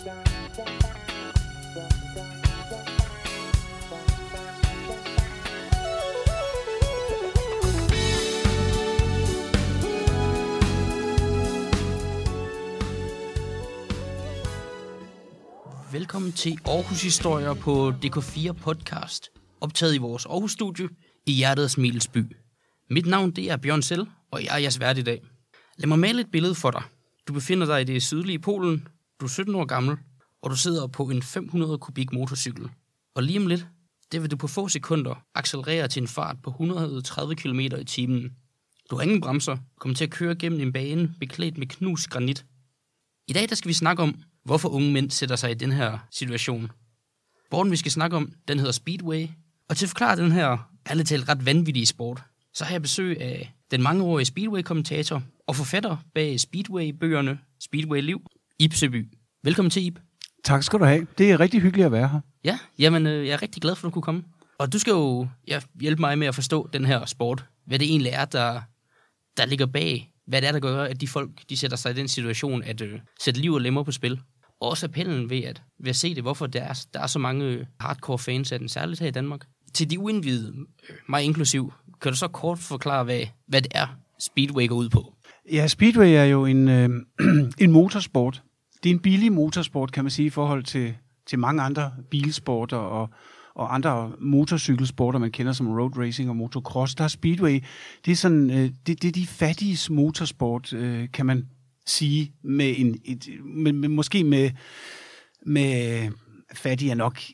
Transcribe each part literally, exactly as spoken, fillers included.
Velkommen til Aarhus Historier på D K fire podcast, optaget i vores Aarhus-studie i hjertet af Smilets by. Mit navn det er Bjørn Selv, og jeg er jeres vært i dag. Lad mig male et billede for dig. Du befinder dig i det sydlige Polen, du er sytten år gammel, og du sidder på en fem hundrede kubik motorcykel. Og lige om lidt, det vil du på få sekunder accelerere til en fart på et hundrede og tredive kilometer i timen. Du har ingen bremser, kommer til at køre gennem en bane beklædt med knust granit. I dag der skal vi snakke om, hvorfor unge mænd sætter sig i den her situation. Sporten, vi skal snakke om, den hedder Speedway. Og til at forklare den her, ærligt talt ret vanvittige sport, så har jeg besøg af den mangeårige Speedway-kommentator og forfatter bag Speedway-bøgerne Speedway Liv, Ib Søby. Velkommen til, Ib. Tak skal du have. Det er rigtig hyggeligt at være her. Ja, jamen, øh, jeg er rigtig glad for, at du kunne komme. Og du skal jo ja, hjælpe mig med at forstå den her sport. Hvad det egentlig er, der, der ligger bag. Hvad det er, der gør, at de folk de sætter sig i den situation, at øh, sætte liv og lemmer på spil. Og også appellen ved at, ved at se det, hvorfor der er, der er så mange hardcore fans af den, særligt her i Danmark. Til de uindvidede, mig inklusiv, kan du så kort forklare, hvad, hvad det er, Speedway går ud på? Ja, Speedway er jo en, øh, en motorsport. Det er en billig motorsport, kan man sige, i forhold til, til mange andre bilsporter og, og andre motorcykelsporter, man kender som road racing og motocross. Der er Speedway, det er, sådan, øh, det, det er de fattiges motorsport, øh, kan man sige, med en, et, med, med, måske med, med fattig er nok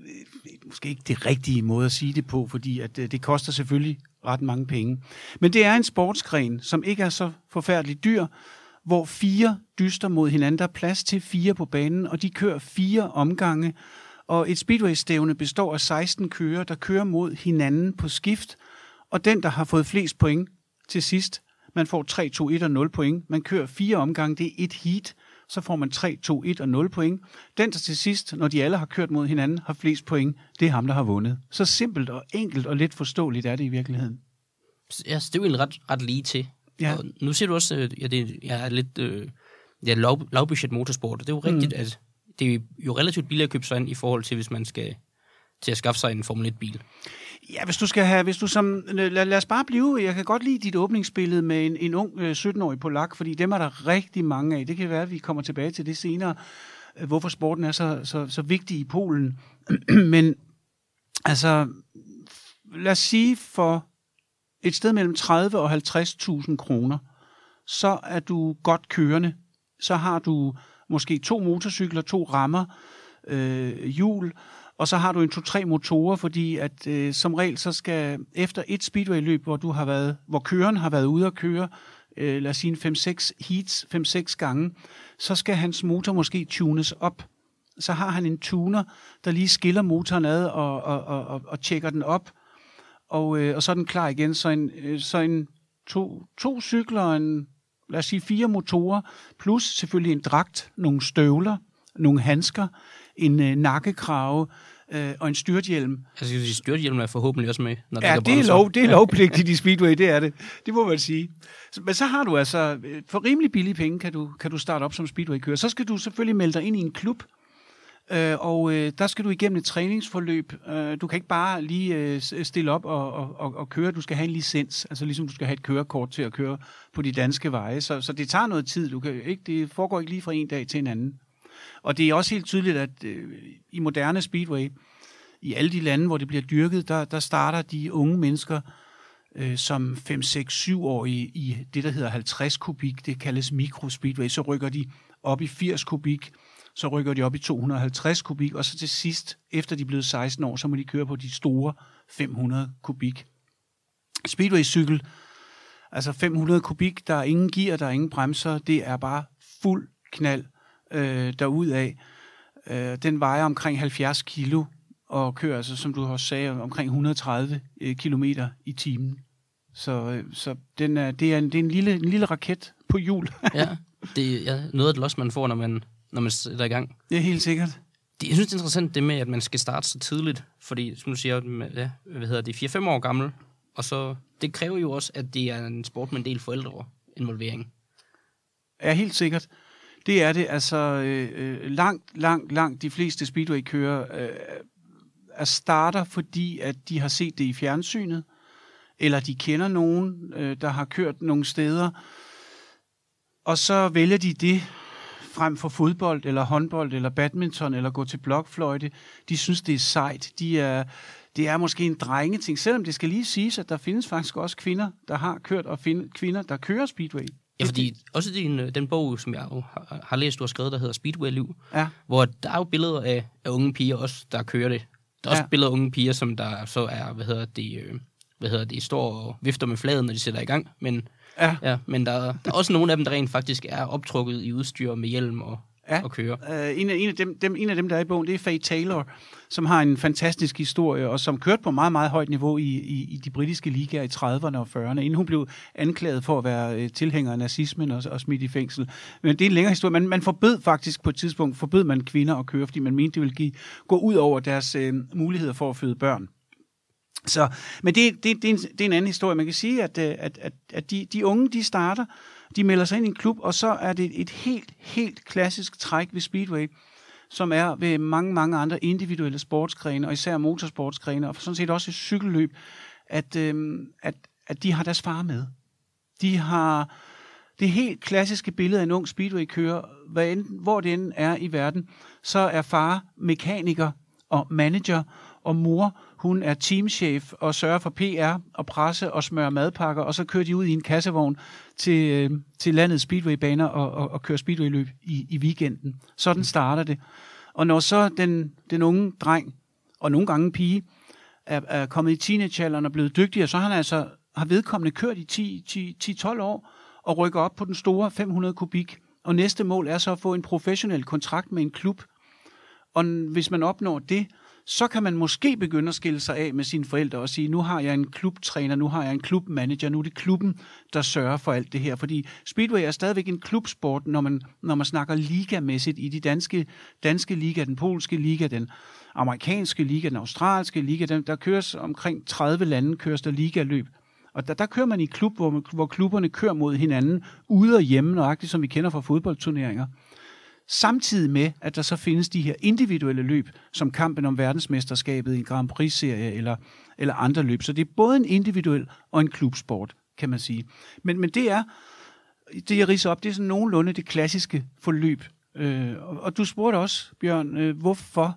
måske ikke det rigtige måde at sige det på, fordi at det, det koster selvfølgelig ret mange penge. Men det er en sportsgren, som ikke er så forfærdeligt dyr, hvor fire dyster mod hinanden. Der er plads til fire på banen, og de kører fire omgange. Og et speedway-stævne består af seksten kører, der kører mod hinanden på skift, og den, der har fået flest point til sidst, man får tre, to, et og nul point. Man kører fire omgange, det er et heat. Så får man tre, to, et og nul point. Den, der til sidst, når de alle har kørt mod hinanden, har flest point, det er ham, der har vundet. Så simpelt og enkelt og let forståeligt er det i virkeligheden. Ja, det er jo egentlig ret, ret lige til. Ja. Og nu siger du også, at ja, det er lidt øh, ja, lav, lavbudget motorsport. Det er jo rigtigt, mm. at det er jo relativt billigt at købe sig ind i forhold til, hvis man skal til at skaffe sig en Formel et-bil. Ja, hvis du skal have, hvis du som, lad, lad os bare blive, jeg kan godt lide dit åbningsbillede med en, en ung øh, sytten-årig polak, fordi dem er der rigtig mange af. Det kan være, at vi kommer tilbage til det senere, øh, hvorfor sporten er så, så, så vigtig i Polen. Men altså, lad os sige for et sted mellem tredive og halvtreds tusind kroner, så er du godt kørende. Så har du måske to motorcykler, to rammer, øh, hjul, og så har du en to-tre motorer, fordi at øh, som regel så skal efter et speedway-løb, hvor du har været, hvor køreren har været ude at køre, øh, lad os sige en fem-seks heats, fem-seks gange, så skal hans motor måske tunes op. Så har han en tuner, der lige skiller motoren ad og, og, og, og, og tjekker den op, og, øh, og så er den klar igen. Så en, øh, så en to, to cykler, en, lad os sige fire motorer, plus selvfølgelig en dragt, nogle støvler, nogle handsker, en øh, nakkekrave øh, og en styrthjelm. Altså, styrthjelmen er forhåbentlig også med, når ja, der det er, lov, det er lovpligtigt i Speedway, det er det. Det må man sige. Men så har du altså, for rimelig billige penge, kan du, kan du starte op som Speedway-kører. Så skal du selvfølgelig melde dig ind i en klub, øh, og øh, der skal du igennem et træningsforløb. Øh, du kan ikke bare lige øh, stille op og, og, og, og køre, du skal have en licens, altså ligesom du skal have et kørekort til at køre på de danske veje. Så, så det tager noget tid, du kan ikke, det foregår ikke lige fra en dag til en anden. Og det er også helt tydeligt, at øh, i moderne speedway, i alle de lande, hvor det bliver dyrket, der, der starter de unge mennesker øh, som fem, seks, syv-årige i det, der hedder halvtreds kubik. Det kaldes mikrospeedway. Så rykker de op i firs kubik, så rykker de op i to hundrede og halvtreds kubik, og så til sidst, efter de er blevet seksten år, så må de køre på de store fem hundrede kubik. Speedway-cykel, altså fem hundrede kubik, der er ingen gear, der er ingen bremser, det er bare fuld knald øh, derudad. Øh, den vejer omkring halvfjerds kilo, og kører, altså, som du også sagde, omkring et hundrede og tredive kilometer i timen. Så, så den er, det er, en, det er en, lille, en lille raket på hjul. Ja, det er ja, noget af det los, man får, når man, når man sætter i gang. Det er helt sikkert. Det, jeg synes, det er interessant det med, at man skal starte så tidligt, fordi, som du siger, ja, hvad hedder det, fire fem år gammel, og så, det kræver jo også, at det er en sport med en del forældre involvering. Ja, helt sikkert. Det er det. Altså, øh, langt, langt, langt de fleste speedway-kører øh, er starter, fordi at de har set det i fjernsynet, eller de kender nogen, øh, der har kørt nogle steder, og så vælger de det frem for fodbold, eller håndbold, eller badminton, eller gå til blokfløjte. De synes, det er sejt. De er, det er måske en drengeting, selvom det skal lige siges, at der findes faktisk også kvinder, der har kørt, og find, kvinder, der kører speedway. Ja, fordi også din, den bog, som jeg har, har læst, du har skrevet, der hedder Speedway-liv, ja. hvor der er jo billeder af, af unge piger også, der kører det. Der er også ja. billeder af unge piger, som der så er, hvad hedder det, øh, hvad hedder det, står og vifter med fladen, når de sætter i gang, men, ja. Ja, men der, der er også nogle af dem, der rent faktisk er optrukket i udstyr med hjelm og, ja. og kører. Uh, en, af, en, af dem, dem, en af dem, der er i bogen, det er Faye Taylor, som har en fantastisk historie, og som kørte på meget, meget højt niveau i, i, i de britiske ligaer i trediverne og fyrrerne, inden hun blev anklaget for at være uh, tilhænger af nazismen og, og smidt i fængsel. Men det er en længere historie. Man, man forbød faktisk på et tidspunkt, forbød man kvinder at køre, fordi man mente, det ville give, gå ud over deres uh, muligheder for at føde børn. Så, men det, det, det, er en, det er en anden historie. Man kan sige, at, at, at, at de, de unge, de starter, de melder sig ind i en klub, og så er det et helt, helt klassisk træk ved Speedway, som er ved mange, mange andre individuelle sportsgrene, og især motorsportsgrene, og sådan set også et cykelløb, at, øhm, at, at de har deres far med. De har det helt klassiske billede af en ung Speedway-kører, hvor det end er i verden, så er far mekaniker og manager, og mor, hun er teamchef og sørger for P R og presse og smører madpakker, og så kører de ud i en kassevogn til, øh, til landets speedwaybaner og, og, og kører speedwayløb i, i weekenden. Sådan starter det. Og når så den, den unge dreng, og nogle gange pige, er, er kommet i teenagealderen og blevet dygtigere, så har han altså har vedkommende kørt i ti til tolv år og rykker op på den store fem hundrede kubik. Og næste mål er så at få en professionel kontrakt med en klub. Og hvis man opnår det, så kan man måske begynde at skille sig af med sine forældre og sige, nu har jeg en klubtræner, nu har jeg en klubmanager, nu er det klubben, der sørger for alt det her. Fordi Speedway er stadigvæk en klubsport, når man, når man snakker ligamæssigt i de danske, danske liga, den polske liga, den amerikanske liga, den australske liga, den, der køres omkring tredive lande, køres der ligaløb. Og der, der kører man i klub, hvor, hvor klubberne kører mod hinanden, ude og hjemme, nøjagtigt som vi kender fra fodboldturneringer. Samtidig med, at der så findes de her individuelle løb, som kampen om verdensmesterskabet i en Grand Prix-serie eller, eller andre løb. Så det er både en individuel og en klubsport, kan man sige. Men, men det er, det jeg ridser op, det er sådan nogenlunde det klassiske forløb. Øh, og, og du spurgte også, Bjørn, øh, hvorfor?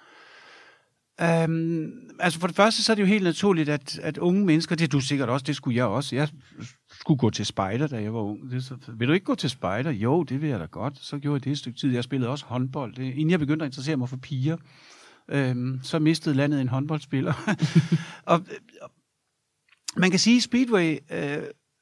Um, altså for det første, så er det jo helt naturligt, at, at unge mennesker, det er du sikkert også, det skulle jeg også. Jeg skulle gå til spejder, da jeg var ung. Det, så, vil du ikke gå til spejder? Jo, det vil jeg da godt. Så gjorde jeg det et stykke tid. Jeg spillede også håndbold. Det, inden jeg begyndte at interessere mig for piger, øhm, så mistede landet en håndboldspiller. og, og man kan sige, Speedway, øh,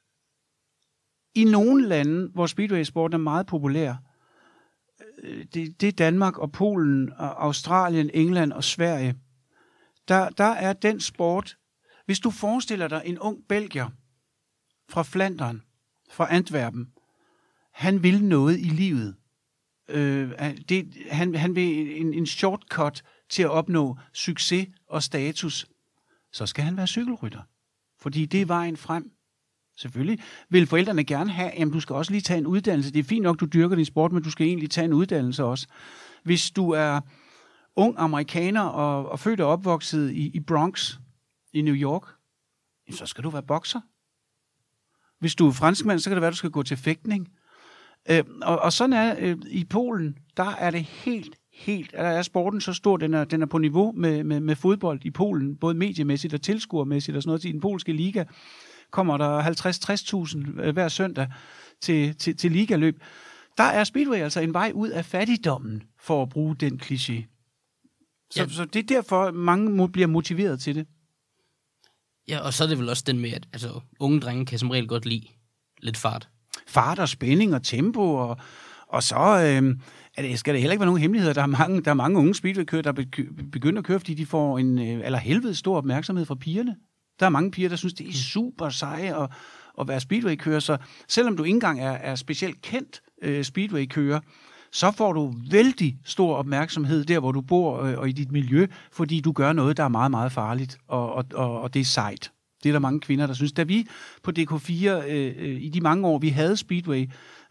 i nogle lande, hvor Speedway-sporten er meget populær, øh, det, det er Danmark og Polen og Australien, England og Sverige, der, der er den sport, hvis du forestiller dig en ung belgier, fra Flandern, fra Antwerpen. Han vil noget i livet. Øh, det, han, han vil en, en shortcut til at opnå succes og status. Så skal han være cykelrytter. Fordi det er vejen frem. Selvfølgelig vil forældrene gerne have, jamen du skal også lige tage en uddannelse. Det er fint nok, du dyrker din sport, men du skal egentlig tage en uddannelse også. Hvis du er ung amerikaner og, og født og opvokset i, i Bronx i New York, så skal du være bokser. Hvis du er franskmand, så kan det være, at du skal gå til fægtning. Øh, og, og sådan er øh, i Polen, der er det helt, helt, der er sporten så stor, den er, den er på niveau med, med, med fodbold i Polen, både mediemæssigt og tilskuermæssigt og sådan noget. I den polske liga kommer der halvtreds til tres tusind øh, hver søndag til, til, til ligaløb. Der er Speedway altså en vej ud af fattigdommen, for at bruge den kliché. Så, ja. så det er derfor, mange bliver motiveret til det. Ja, og så er det vel også den med, at altså, unge drenge kan som regel godt lide lidt fart. Fart og spænding og tempo, og, og så øh, er det, skal det heller ikke være nogen hemmeligheder. Der er mange, der er mange unge speedway-kører, der begynder at køre, fordi de får en øh, eller helvede stor opmærksomhed fra pigerne. Der er mange piger, der synes, det er super seje at, at være speedway-kører. Så selvom du ikke engang er, er specielt kendt øh, speedway-kører, så får du vældig stor opmærksomhed der, hvor du bor øh, og i dit miljø, fordi du gør noget, der er meget, meget farligt, og, og, og, og det er sejt. Det er der mange kvinder, der synes. Da vi på D K fire, øh, i de mange år, vi havde Speedway,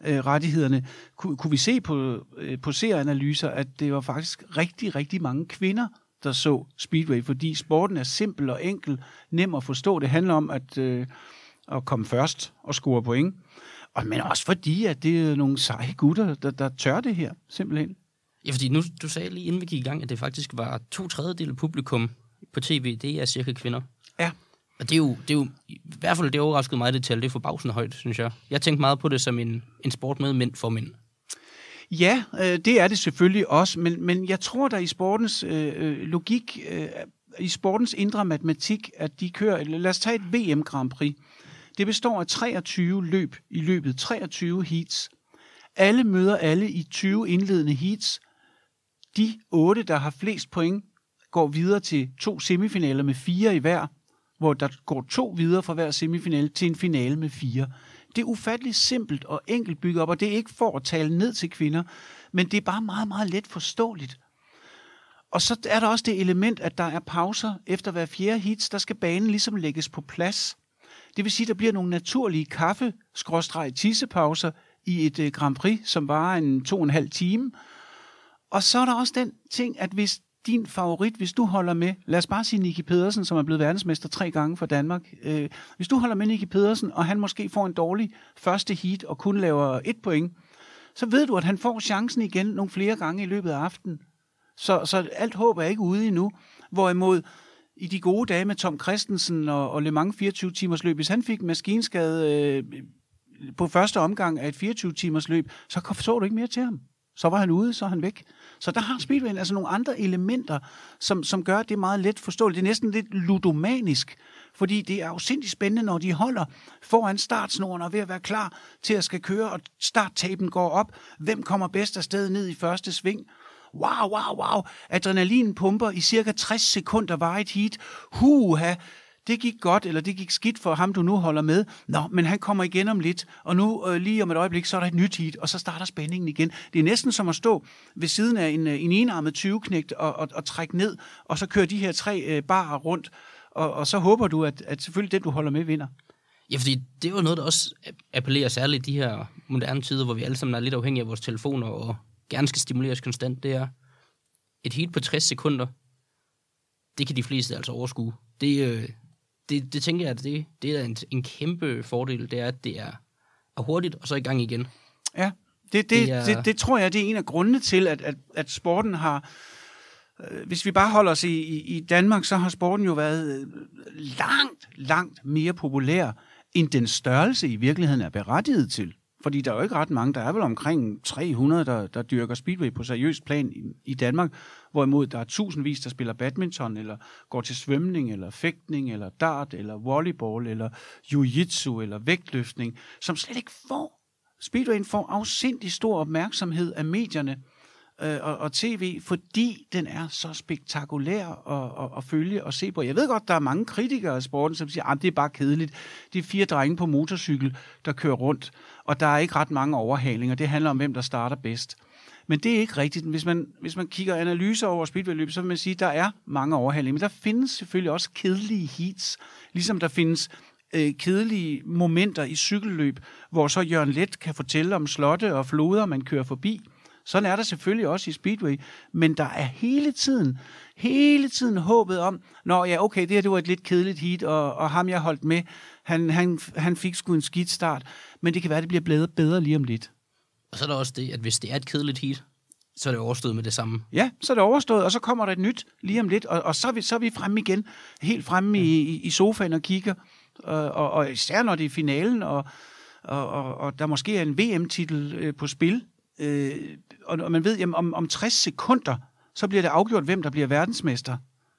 øh, rettighederne, kunne, kunne vi se på, øh, på seeranalyser, at det var faktisk rigtig, rigtig mange kvinder, der så Speedway, fordi sporten er simpel og enkel, nem at forstå. Det handler om at, øh, at komme først og score point. Og, men også fordi, at det er nogle seje gutter, der, der tør det her, simpelthen. Ja, fordi nu, du sagde lige inden vi gik i gang, at det faktisk var to tredjedel publikum på tv, det er cirka kvinder. Ja. Og det er jo, det er jo i hvert fald det overraskede mig det tal, det er forbavsende højt, synes jeg. Jeg tænkte meget på det som en, en sport med mænd for mænd. Ja, øh, det er det selvfølgelig også, men, men jeg tror der i sportens øh, logik, øh, i sportens indre matematik, at de kører, lad os tage et V M Grand Prix. Det består af treogtyve løb i løbet, treogtyve heats. Alle møder alle i tyve indledende heats. De otte, der har flest point, går videre til to semifinaler med fire i hver, hvor der går to videre fra hver semifinale til en finale med fire. Det er ufatteligt simpelt og enkelt bygget op, og det er ikke for at tale ned til kvinder, men det er bare meget, meget let forståeligt. Og så er der også det element, at der er pauser efter hver fjerde heats, der skal banen ligesom lægges på plads. Det vil sige, at der bliver nogle naturlige kaffe-tissepauser i et uh, Grand Prix, som varer en to og en halv time. Og så er der også den ting, at hvis din favorit, hvis du holder med, lad os bare sige Nicki Pedersen, som er blevet verdensmester tre gange for Danmark. Øh, hvis du holder med Nicki Pedersen, og han måske får en dårlig første heat og kun laver et point, så ved du, at han får chancen igen nogle flere gange i løbet af aftenen. Så, så alt håb er ikke ude endnu. Hvorimod i de gode dage med Tom Kristensen og, og Le Mans fireogtyve timers løb, hvis han fik maskinskade øh, på første omgang af et fireogtyve timers løb, så så du ikke mere til ham. Så var han ude, så er han væk. Så der har Speedwayen altså nogle andre elementer, som, som gør det meget let forståeligt. Det er næsten lidt ludomanisk, fordi det er jo sindssygt spændende, når de holder foran startsnoren og ved at være klar til at skal køre, og starttapen går op. Hvem kommer bedst afsted ned i første sving? Wow, wow, wow. Adrenalin pumper i cirka tres sekunder var et heat. Huha, det gik godt, eller det gik skidt for ham, du nu holder med. Nå, men han kommer igen om lidt, og nu øh, lige om et øjeblik, så er der et nyt heat, og så starter spændingen igen. Det er næsten som at stå ved siden af en, en enarmet tyveknægt og, og, og trække ned, og så kører de her tre øh, barer rundt, og, og så håber du, at, at selvfølgelig den, du holder med, vinder. Ja, fordi det er jo noget, der også appellerer særligt i de her moderne tider, hvor vi alle sammen er lidt afhængige af vores telefoner, og gerne skal stimuleres konstant. Det er et heat på tres sekunder. Det kan de fleste altså overskue. Det øh, Det, det tænker jeg, at det, det er en, en kæmpe fordel, det er, at det er, er hurtigt, og så i gang igen. Ja, det, det, det, er... det, det tror jeg, det er en af grundene til, at, at, at sporten har, øh, hvis vi bare holder os i, i, i Danmark, så har sporten jo været langt, langt mere populær, end den størrelse i virkeligheden er berettiget til. Fordi der er jo ikke ret mange, der er vel omkring tre hundrede, der, der dyrker speedway på seriøst plan i, i Danmark, hvorimod der er tusindvis, der spiller badminton, eller går til svømning, eller fægtning, eller dart, eller volleyball, eller jiu-jitsu, eller vægtløftning, som slet ikke får. Speedwayen får afsindig stor opmærksomhed af medierne øh, og, og tv, fordi den er så spektakulær at, at, at følge og se på. Jeg ved godt, der er mange kritikere af sporten, som siger, at det er bare kedeligt. Det er fire drenge på motorcykel, der kører rundt, og der er ikke ret mange overhalinger. Det handler om, hvem der starter bedst. Men det er ikke rigtigt. Hvis man, hvis man kigger analyser over speedwayløb, så vil man sige, at der er mange overhalinger. Men der findes selvfølgelig også kedelige heats, ligesom der findes øh, kedelige momenter i cykelløb, hvor så Jørgen Leth kan fortælle om slotte og floder, man kører forbi. Sådan er der selvfølgelig også i speedway, men der er hele tiden, hele tiden håbet om, nå ja, okay, det her det var et lidt kedeligt heat, og, og ham jeg holdt med, han, han, han fik sgu en skidt start, men det kan være, det bliver bedre, bedre lige om lidt. Og så er der også det, at hvis det er et kedeligt heat, så er det overstået med det samme. Ja, så er det overstået, og så kommer der et nyt lige om lidt, og, og så, er vi, så er vi fremme igen, helt fremme i, i, i sofaen og kigger, og, og, og især når det er finalen, og, og, og, og der måske er en V M-titel øh, på spil, øh, og, og man ved, jamen, om, om tres sekunder, så bliver det afgjort, hvem der bliver verdensmester.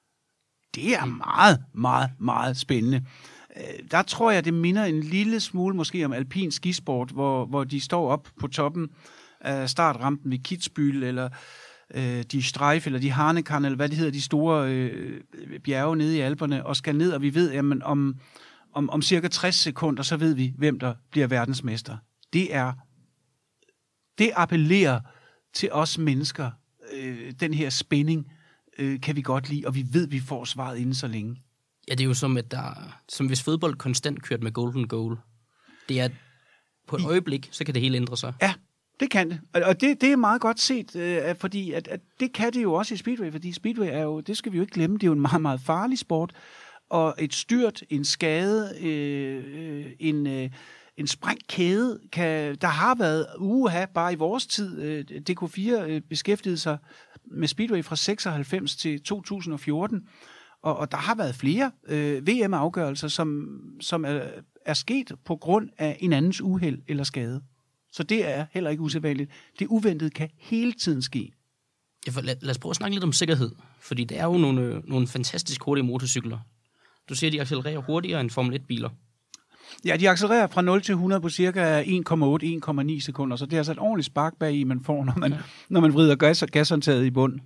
Det er meget, meget, meget spændende. Der tror jeg, det minder en lille smule måske om alpin skisport, hvor, hvor de står op på toppen af startrampen ved Kitzbühel, eller øh, de Streif, eller de Harnekan, eller hvad det hedder, de store øh, bjerge nede i Alperne, og skal ned, og vi ved, jamen om, om, om cirka tres sekunder, så ved vi, hvem der bliver verdensmester. Det er, det appellerer til os mennesker, øh, den her spænding, øh, kan vi godt lide, og vi ved, vi får svaret inden så længe. Ja, det er jo som, at der, som hvis fodbold konstant kørt med golden goal. Det er på et øjeblik, så kan det hele ændre sig. Ja, det kan det. Og det, det er meget godt set, øh, fordi at, at det kan det jo også i speedway, fordi speedway er jo, det skal vi jo ikke glemme, det er jo en meget, meget farlig sport, og et styrt, en skade, øh, en, øh, en sprængt kæde, kan, der har været uha, bare i vores tid, øh, D K fire øh, beskæftigede sig med speedway fra seksoghalvfems til to tusind og fjorten, og, og der har været flere øh, V M-afgørelser, som, som er, er sket på grund af en andens uheld eller skade. Så det er heller ikke usædvanligt. Det uventede kan hele tiden ske. Ja, for lad, lad os prøve at snakke lidt om sikkerhed, fordi det er jo nogle, nogle fantastisk hurtige motorcykler. Du siger, at de accelererer hurtigere end Formel et-biler. Ja, de accelererer fra nul til hundrede på cirka en komma otte til en komma ni sekunder, så det er altså et ordentligt spark bag i, man får, når man, ja. når man vrider gas, gashåndtaget i bund.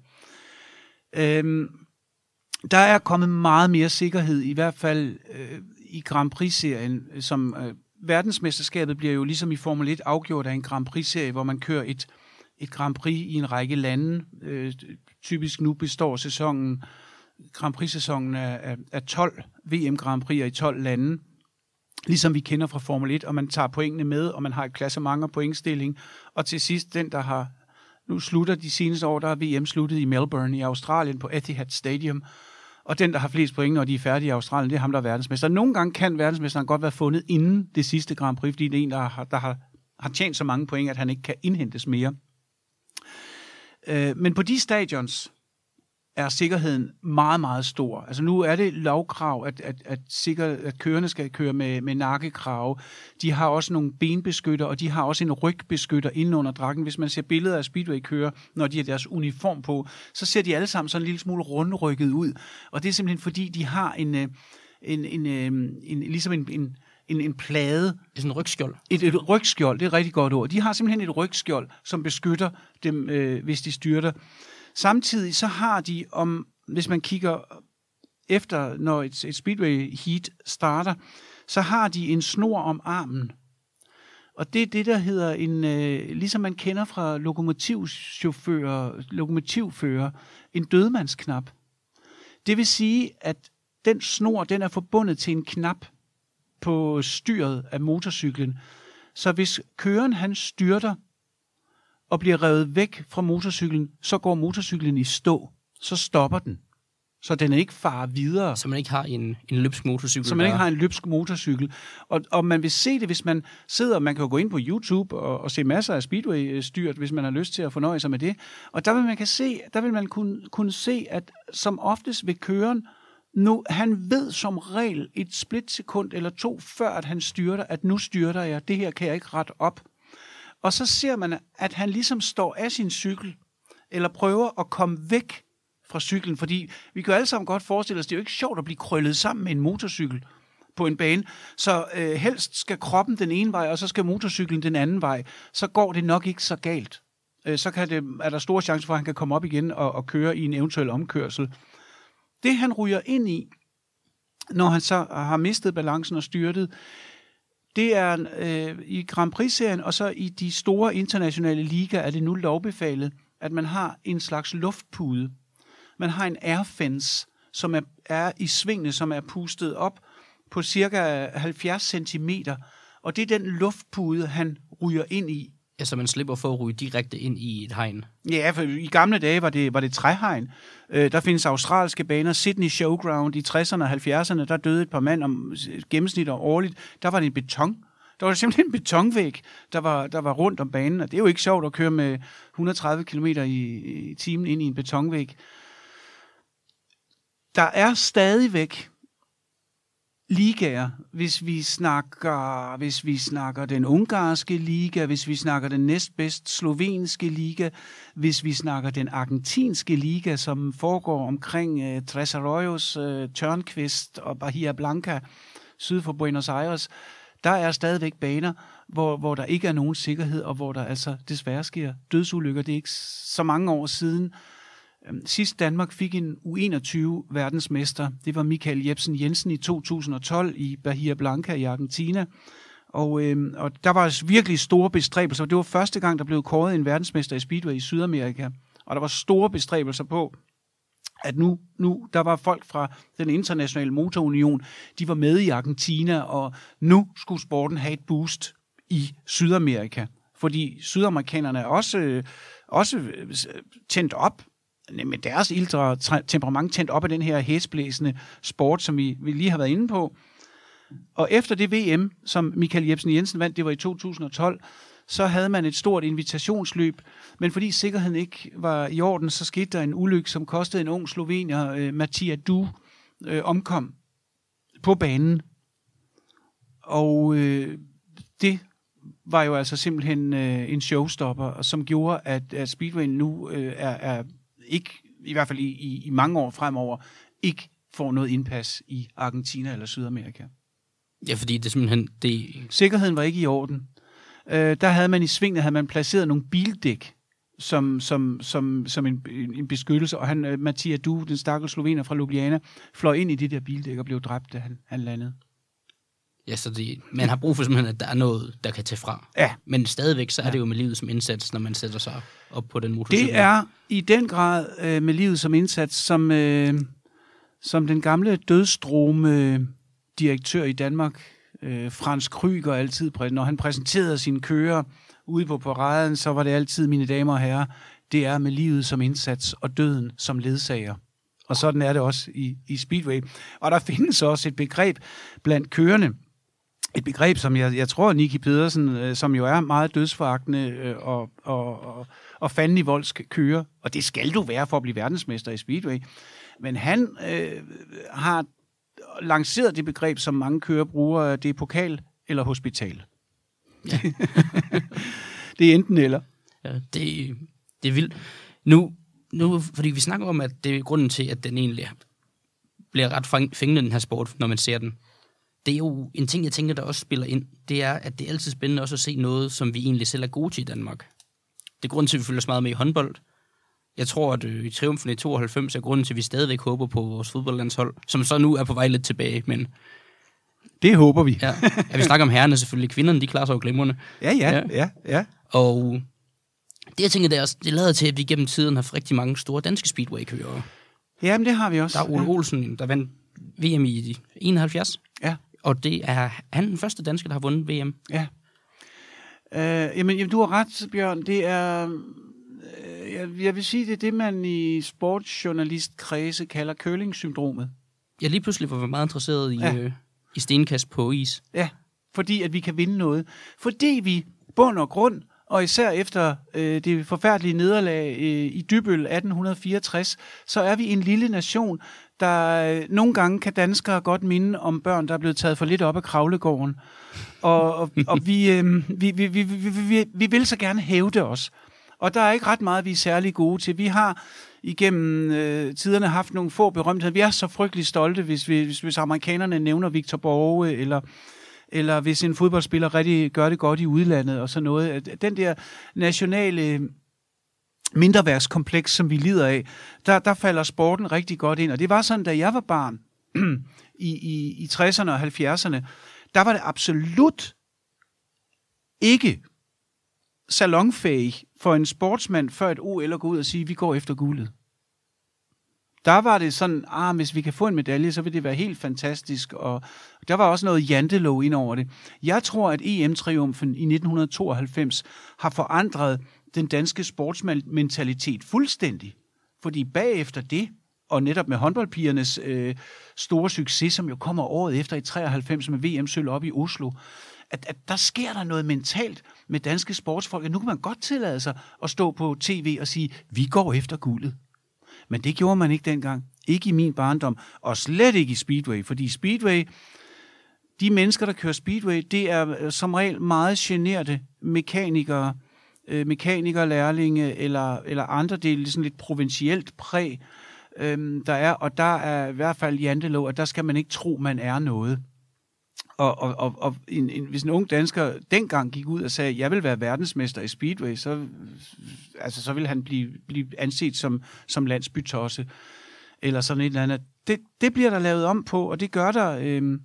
Øhm, der er kommet meget mere sikkerhed, i hvert fald øh, i Grand Prix-serien, som øh, verdensmesterskabet bliver jo ligesom i Formel et afgjort af en Grand Prix-serie, hvor man kører et, et Grand Prix i en række lande. Øh, typisk nu består sæsonen, Grand Prix-sæsonen af, af, af tolv V M Grand Prix'er i tolv lande, ligesom vi kender fra Formel et, og man tager pointene med, og man har et klassement og pointstilling, og til sidst, den der har, nu slutter de seneste år, der er V M sluttet i Melbourne i Australien på Etihad Stadium, og den, der har flest point, når de er færdige i Australien, det er ham, der er verdensmester. Nogle gange kan verdensmesteren godt være fundet inden det sidste Grand Prix, fordi det er en, der har, der har, har tjent så mange point, at han ikke kan indhentes mere. Øh, men på de stadions er sikkerheden meget, meget stor. Altså nu er det lovkrav, at, at, at, sikker, at kørerne skal køre med, med nakkekrave. De har også nogle benbeskytter, og de har også en rygbeskytter inde under drakken. Hvis man ser billeder af speedway-kører, når de har deres uniform på, så ser de alle sammen sådan en lille smule rundrykket ud. Og det er simpelthen fordi, de har en, en, en, en, en ligesom en, en, en, en plade. Det er sådan en rygskjold. Et, et rygskjold, det er et rigtig godt ord. De har simpelthen et rygskjold, som beskytter dem, øh, hvis de styrter. Samtidig så har de, om, hvis man kigger efter, når et, et speedway heat starter, så har de en snor om armen. Og det er det, der hedder en, øh, ligesom man kender fra lokomotivchauffører, lokomotivfører, en dødmandsknap. Det vil sige, at den snor, den er forbundet til en knap på styret af motorcyklen. Så hvis køreren han styrter, og bliver revet væk fra motorcyklen, så går motorcyklen i stå. Så stopper den. Så den ikke farer videre. Så man ikke har en, en løbsk motorcykel. Så man ikke har en løbsk motorcykel. Og, og man vil se det, hvis man sidder, man kan jo gå ind på YouTube og, og se masser af speedway-styrt, hvis man har lyst til at fornøje sig med det. Og der vil man, kan se, der vil man kunne, kunne se, at som oftest ved køren, nu, han ved som regel et splitsekund eller to, før at han styrter, at nu styrter jeg, det her kan jeg ikke rette op. Og så ser man, at han ligesom står af sin cykel, eller prøver at komme væk fra cyklen, fordi vi kan jo alle sammen godt forestille os, det er jo ikke sjovt at blive krøllet sammen med en motorcykel på en bane, så øh, helst skal kroppen den ene vej, og så skal motorcyklen den anden vej, så går det nok ikke så galt. Øh, så kan det, er der store chance for, at han kan komme op igen og, og køre i en eventuel omkørsel. Det han ryger ind i, når han så har mistet balancen og styrtet, det er øh, i Grand Prix-serien, og så i de store internationale ligaer er det nu lovbefalet, at man har en slags luftpude. Man har en airfence, som er, er i svingene, som er pustet op på cirka halvfjerds centimeter, og det er den luftpude, han ryger ind i. Ja, så man slipper for at ryge direkte ind i et hegn. Ja, for i gamle dage var det, var det træhegn. Øh, der findes australske baner, Sydney Showground i tresserne og halvfjerdserne, der døde et par mand om gennemsnit og årligt. Der var det en beton. Der var det simpelthen en betonvæg, der var, der var rundt om banen, og det er jo ikke sjovt at køre med et hundrede og tredive kilometer i, i timen ind i en betonvæg. Der er stadigvæk ligaer, hvis vi snakker, hvis vi snakker den ungarske liga, hvis vi snakker den næstbedst slovenske liga, hvis vi snakker den argentinske liga, som foregår omkring uh, Tres Arroyos, uh, Tørnqvist og Bahia Blanca syd for Buenos Aires, der er stadigvæk baner, hvor, hvor der ikke er nogen sikkerhed, og hvor der altså desværre sker dødsulykker. Det er ikke så mange år siden. Sidst Danmark fik en U enogtyve verdensmester, det var Michael Jebsen Jensen i to tusind og tolv i Bahia Blanca i Argentina. Og, øh, og der var virkelig store bestræbelser. Det var første gang, der blev kåret en verdensmester i Speedway i Sydamerika. Og der var store bestræbelser på, at nu, nu der var folk fra den internationale motorunion, de var med i Argentina, og nu skulle sporten have et boost i Sydamerika. Fordi sydamerikanerne er også, øh, også tændt op med deres ildre temperament, tændt op af den her hæsblæsende sport, som vi, vi lige har været inde på. Og efter det V M, som Michael Jebsen Jensen vandt, det var i to tusind og tolv, så havde man et stort invitationsløb, men fordi sikkerheden ikke var i orden, så skete der en ulykke, som kostede en ung slovenier, øh, Matija Du, øh, omkom på banen. Og øh, det var jo altså simpelthen øh, en showstopper, som gjorde, at, at Speedway nu øh, er, er ikke, i hvert fald i, i, i mange år fremover, ikke får noget indpas i Argentina eller Sydamerika. Ja, fordi det simpelthen... Det... Sikkerheden var ikke i orden. Øh, der havde man i svingene havde man placeret nogle bildæk som, som, som, som en, en beskyttelse, og han, uh, Matija Du, den stakkels slovener fra Ljubljana, fløj ind i det der bildæk og blev dræbt, da han, han landede. Ja, så det, man har brug for simpelthen, at der er noget, der kan tage fra. Ja. Men stadigvæk, så er det jo med livet som indsats, når man sætter sig op på den motorcykel. Det er i den grad øh, med livet som indsats, som, øh, som den gamle dødsstrome-direktør i Danmark, øh, Frans Krüger, altid, når han præsenterede sine kører ude på paraden, så var det altid, mine damer og herrer, det er med livet som indsats og døden som ledsager. Og sådan er det også i, i Speedway. Og der findes også et begreb blandt kørerne, et begreb, som jeg, jeg tror, Nicky Pedersen, øh, som jo er meget dødsforagtende øh, og, og, og, og fanden i voldsk kører, og det skal du være for at blive verdensmester i Speedway. Men han øh, har lanceret det begreb, som mange kører bruger, det er pokal eller hospital. Ja. Det er enten eller. Ja, det, det er vildt. Nu, nu, fordi vi snakker om, at det er grunden til, at den egentlig bliver ret fængende, den her sport, når man ser den. Det er jo en ting, jeg tænker, der også spiller ind. Det er, at det er altid spændende også at se noget, som vi egentlig selv er gode til i Danmark. Det er grunden til, at vi følger så meget med i håndbold. Jeg tror, at øh, i triumfen i tooghalvfems er grunden til, at vi stadigvæk håber på vores fodboldlandshold, som så nu er på vej lidt tilbage, men... Det håber vi. Ja, ja, vi snakker om herrerne selvfølgelig. Kvinderne, de klarer sig jo glimrende. Ja, ja, ja, ja, ja. Og det, jeg tænker, det, er, det lader til, at vi gennem tiden har rigtig mange store danske speedway-kørere. Jamen, det har vi også. Der er Ole ja. Olsen, der vandt V M i enoghalvfjerds. Ja. Og det er han den første danske, der har vundet V M. Ja. Øh, jamen, jamen, du har ret, Bjørn. Det er... Øh, jeg, jeg vil sige, det er det, man i sportsjournalistkredse kalder curling-syndromet. Jeg lige pludselig var meget interesseret i, ja. øh, i stenkast på is. Ja, fordi at vi kan vinde noget. Fordi vi, bund og grund, og især efter øh, det forfærdelige nederlag øh, i Dybbøl atten fireogtres, så er vi en lille nation, der øh, nogle gange kan danskere godt minde om børn, der er blevet taget for lidt op af kravlegården. Og, og, og vi, øh, vi, vi, vi, vi, vi, vi vil så gerne hævde os. Og der er ikke ret meget, vi er særlig gode til. Vi har igennem øh, tiderne haft nogle få berømtheder. Vi er så frygtelig stolte, hvis, vi, hvis, hvis amerikanerne nævner Victor Borge, eller, eller hvis en fodboldspiller rigtig gør det godt i udlandet, og sådan noget. Den der nationale mindreværdskompleks, som vi lider af, der, der falder sporten rigtig godt ind. Og det var sådan, da jeg var barn i, i, i tresserne og halvfjerdserne, der var det absolut ikke salonfæhig for en sportsmand før et O L at gå ud og sige, vi går efter guldet. Der var det sådan, ah, hvis vi kan få en medalje, så vil det være helt fantastisk, og der var også noget jantelov ind over det. Jeg tror, at E M-triumfen i nitten tooghalvfems har forandret den danske sportsmentalitet fuldstændig. Fordi bagefter det, og netop med håndboldpigernes øh, store succes, som jo kommer året efter i treoghalvfems med V M-sølv op i Oslo, At, at der sker der noget mentalt med danske sportsfolk, at nu kan man godt tillade sig at stå på tv og sige, vi går efter guldet. Men det gjorde man ikke dengang. Ikke i min barndom, og slet ikke i Speedway, fordi Speedway, de mennesker, der kører Speedway, det er som regel meget generte mekanikere, øh, mekanikerlærlinge eller, eller andre dele, sådan lidt provincielt præg, øh, der er, og der er i hvert fald jantelov, at der skal man ikke tro, man er noget. Og, og, og, og en, en, hvis en ung dansker dengang gik ud og sagde, jeg vil være verdensmester i Speedway, så, altså, så ville han blive, blive anset som, som landsbytosse, eller sådan et eller andet. Det, det bliver der lavet om på, og det gør der, øh,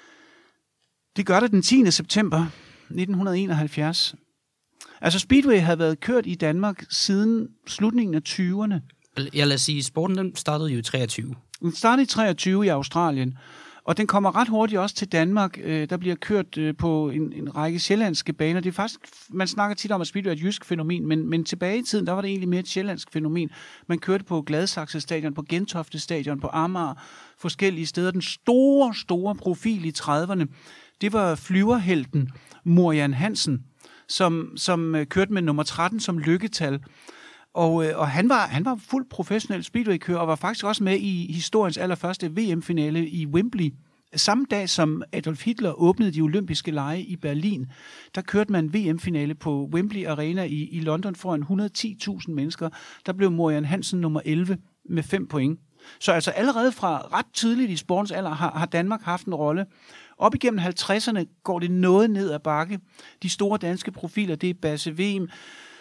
det gør der den tiende september nitten enoghalvfjerds. Altså Speedway havde været kørt i Danmark siden slutningen af tyverne. Jeg lad os sige, sporten den startede jo i treogtyve. Den startede i treogtyve i Australien. Og den kommer ret hurtigt også til Danmark. Der bliver kørt på en, en række sjællandske baner. Det er faktisk, man snakker tit om, at speedway er et jysk fænomen, men, men tilbage i tiden, der var det egentlig mere et sjællandsk fænomen. Man kørte på Gladsaxe Stadion, på Gentofte Stadion, på Amager, forskellige steder. Den store, store profil i trediverne, det var flyverhelten Morian Hansen, som, som kørte med nummer tretten som lykketal. Og, og han var han var fuldt professionel speedwaykører og var faktisk også med i historiens allerførste V M-finale i Wembley. Samme dag som Adolf Hitler åbnede de olympiske lege i Berlin, der kørte man V M-finale på Wembley Arena i, i London foran et hundrede og ti tusind mennesker. Der blev Morian Hansen nummer elleve med fem point. Så altså allerede fra ret tidligt i sportens alder har, har Danmark haft en rolle. Op igennem halvtredserne går det noget ned ad bakke. De store danske profiler, det er Basse Wem,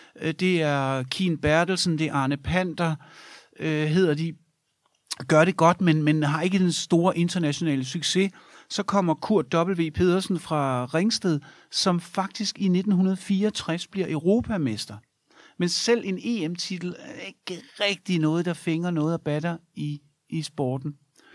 det er Kien Bertelsen, det er Arne Panter, øh, hedder de, gør det godt, men, men har ikke den store internationale succes. Så kommer Kurt W. Pedersen fra Ringsted, som faktisk i nitten fireogtres bliver europamester. Men selv en E M-titel er ikke rigtig noget, der fænger noget af batter i, i sporten.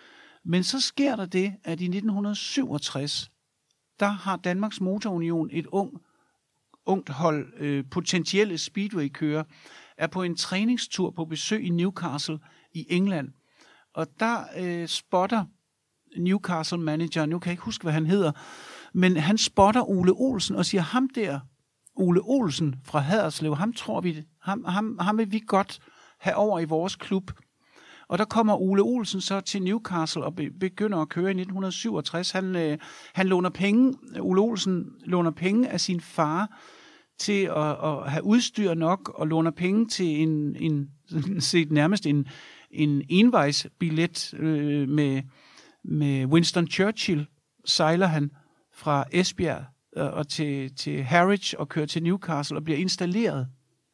Men så sker der det, at i nitten syvogtres, der har Danmarks Motorunion et ung ungt hold øh, potentielle speedwaykører, er på en træningstur på besøg i Newcastle i England. Og der øh, spotter Newcastle-manageren, nu kan jeg ikke huske, hvad han hedder, men han spotter Ole Olsen og siger, ham der, Ole Olsen fra Haderslev, ham tror vi, ham, ham, ham vil vi godt have over i vores klub. Og der kommer Ole Olsen så til Newcastle og be- begynder at køre i nitten syvogtres. Han, øh, han låner penge, Ole Olsen låner penge af sin far til at, at have udstyr nok, og låner penge til en, en set nærmest en, en envejsbillet øh, med, med Winston Churchill, sejler han fra Esbjerg øh, og til, til Harwich og kører til Newcastle og bliver installeret.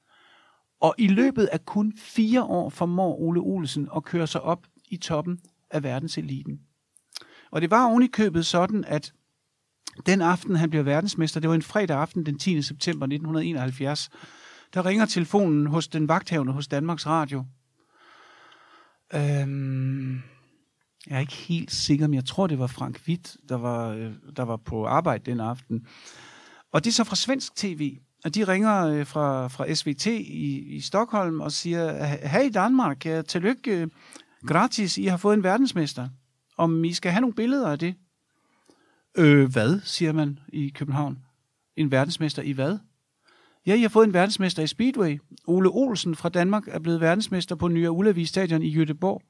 Og i løbet af kun fire år formår Ole Olsen at køre sig op i toppen af verdenseliten. Og det var oven i købet sådan, at den aften, han bliver verdensmester, det var en fredag aften den tiende september nitten enoghalvfjerds, der ringer telefonen hos den vagthavende hos Danmarks Radio. Øhm, jeg er ikke helt sikker, men jeg tror, det var Frank Hvidt, der var, der var på arbejde den aften. Og det er så fra svensk tv. Og de ringer fra, fra S V T i, i Stockholm og siger, hej Danmark, tillykke, gratis, I har fået en verdensmester. Om I skal have nogle billeder af det? Øh, hvad, siger man i København? En verdensmester i hvad? Ja, I har fået en verdensmester i Speedway. Ole Olsen fra Danmark er blevet verdensmester på Nya Ullevi Stadion i Göteborg.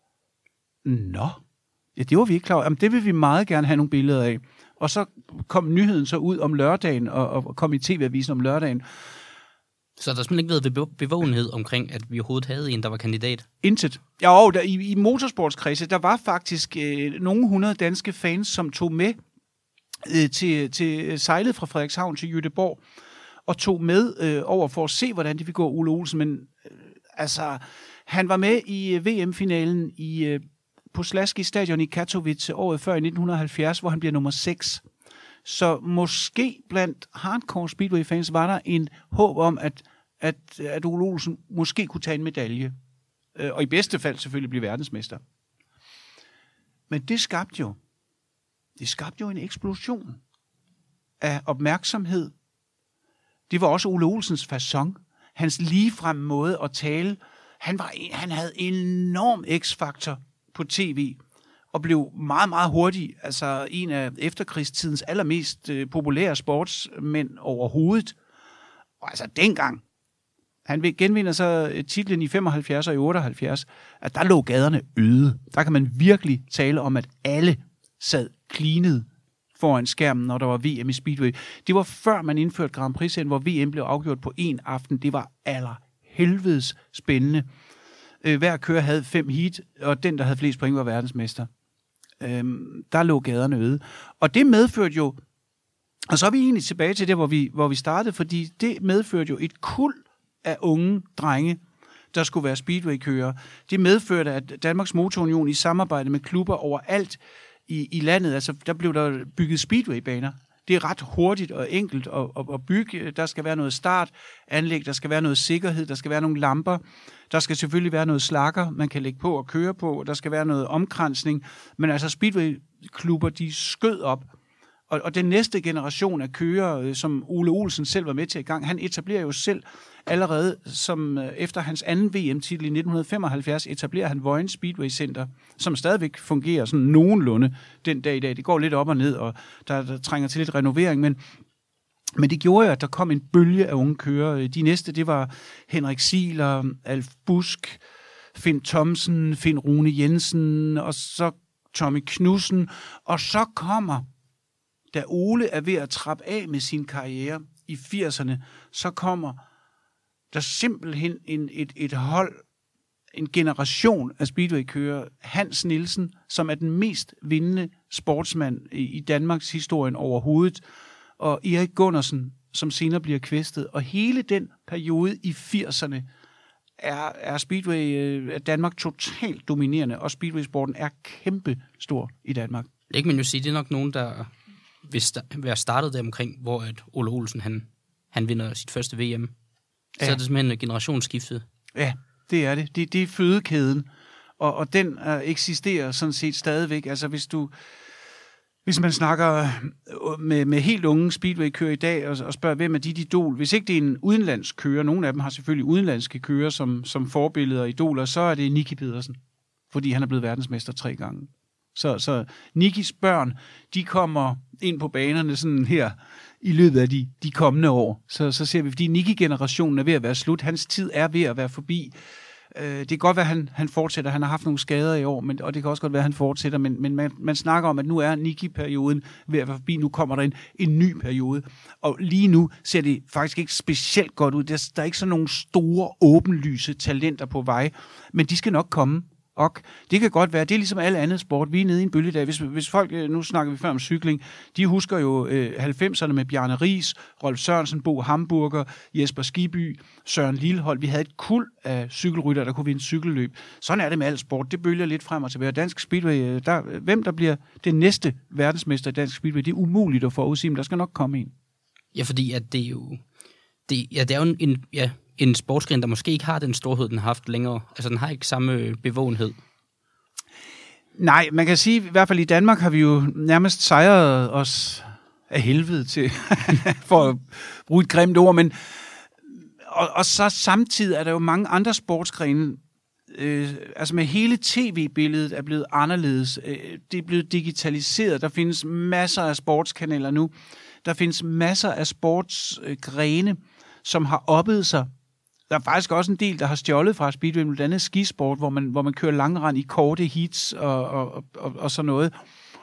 Nå, ja, det var vi ikke klar over. Jamen, det vil vi meget gerne have nogle billeder af. Og så kom nyheden så ud om lørdagen, og, og kom i T V-avisen om lørdagen. Så der har simpelthen ikke været bevågenhed omkring, at vi overhovedet havde en, der var kandidat? Intet. Ja, der, i, i motorsportskredse, der var faktisk øh, nogle hundrede danske fans, som tog med øh, til, til sejlet fra Frederikshavn til Göteborg, og tog med øh, over for at se, hvordan det ville gå Ole Olsen. Men øh, altså, han var med i øh, V M-finalen i... Øh, på Slaski Stadion i Katowice året før i nitten halvfjerds, hvor han bliver nummer seks. Så måske blandt hardcore Speedway-fans var der en håb om, at, at, at Ole Olsen måske kunne tage en medalje. Og i bedste fald selvfølgelig blive verdensmester. Men det skabte jo, det skabte jo en eksplosion af opmærksomhed. Det var også Ole Olsens facon. Hans ligefrem måde at tale. Han, var, han havde enorm x-faktor på tv, og blev meget, meget hurtigt, altså en af efterkrigstidens allermest øh, populære sportsmænd overhovedet. Og altså dengang, han genvinder så titlen i femoghalvfjerds og i otteoghalvfjerds, at der lå gaderne øde. Der kan man virkelig tale om, at alle sad klinet foran skærmen, når der var V M i Speedway. Det var før man indførte Grand Prix-serien, hvor V M blev afgjort på en aften. Det var allerhelvedes spændende. Hver kører havde fem heat, og den, der havde flest point, var verdensmester. Øhm, der lå gaderne øde. Og det medførte jo, og så er vi egentlig tilbage til det, hvor vi, hvor vi startede, fordi det medførte jo et kuld af unge drenge, der skulle være speedwaykører. Det medførte, at Danmarks Motorunion i samarbejde med klubber overalt i, i landet, altså der blev der bygget speedwaybaner. Det er ret hurtigt og enkelt at, at, at bygge. Der skal være noget startanlæg, der skal være noget sikkerhed, der skal være nogle lamper. Der skal selvfølgelig være noget slakker, man kan lægge på og køre på. Der skal være noget omkransning. Men altså speedway-klubber, de skød op. Og, og den næste generation af kører, som Ole Olsen selv var med til i gang, han etablerer jo selv allerede, som efter hans anden V M-titel i nitten femoghalvfjerds, etablerer han Vojens Speedway Center, som stadigvæk fungerer sådan nogenlunde den dag i dag. Det går lidt op og ned, og der, der trænger til lidt renovering, men Men det gjorde jo, at der kom en bølge af unge kører. De næste, det var Henrik Sieler, Alf Busk, Finn Thomsen, Finn Rune Jensen, og så Tommy Knudsen. Og så kommer, da Ole er ved at trappe af med sin karriere i firserne, så kommer der simpelthen en, et, et hold, en generation af speedway-kører. Hans Nielsen, som er den mest vindende sportsmand i, i Danmarks historien overhovedet, og Erik Gunnarsen, som senere bliver kvæstet. Og hele den periode i firserne er, er Speedway er Danmark totalt dominerende, og Speedway-sporten er kæmpe stor i Danmark. Det kan man jo sige, det er nok nogen, der vil være startet der omkring, hvor at Ole Olsen han, han vinder sit første V M. Så ja. Er det simpelthen generationsskiftet. Ja, det er det. Det, det er fødekæden, og, og den uh, eksisterer sådan set stadigvæk. Altså hvis du... Hvis man snakker med, med helt unge speedway-kører i dag og, og spørger, hvem er dit idol? Hvis ikke det er en udenlandsk kører, nogle af dem har selvfølgelig udenlandske kører som, som forbilleder og idoler, så er det Nicky Pedersen, fordi han er blevet verdensmester tre gange. Så, så Nickys børn, de kommer ind på banerne sådan her i løbet af de, de kommende år. Så, så ser vi, fordi Nicky-generationen er ved at være slut, hans tid er ved at være forbi. Det kan godt være, at han, han fortsætter. Han har haft nogle skader i år, men, og det kan også godt være, at han fortsætter. Men, men man, man snakker om, at nu er Nicky-perioden ved at være forbi. Nu kommer der en, en ny periode. Og lige nu ser det faktisk ikke specielt godt ud. Der, der er ikke sådan nogle store, åbenlyse talenter på vej. Men de skal nok komme. Og det kan godt være, det er ligesom alle andre sport. Vi er nede i en bølgedag. Hvis, hvis folk, nu snakker vi før om cykling, de husker jo øh, halvfemserne med Bjarne Riis, Rolf Sørensen, Bo Hamburger, Jesper Skibby, Søren Lillehold. Vi havde et kuld af cykelrytter, der kunne vinde cykelløb. Sådan er det med al sport. Det bølger lidt frem og tilbage. Dansk Speedway, der, hvem der bliver det næste verdensmester i Dansk Speedway, det er umuligt at forudsige, men der skal nok komme en. Ja, fordi at det er jo, det, ja, det er jo en, ja, en sportsgren, der måske ikke har den storhed, den har haft længere. Altså, den har ikke samme bevågenhed. Nej, man kan sige, i hvert fald i Danmark har vi jo nærmest sejret os af helvede til, for at bruge et grimt ord, men og, og så samtidig er der jo mange andre sportsgrene, øh, altså med hele tv-billedet er blevet anderledes. Øh, det er blevet digitaliseret. Der findes masser af sportskanaler nu. Der findes masser af sportsgrene, øh, som har oppet sig. Der er faktisk også en del, der har stjålet fra speedway, blandt andet skisport, hvor man, hvor man kører langrend i korte heats og, og, og, og sådan noget.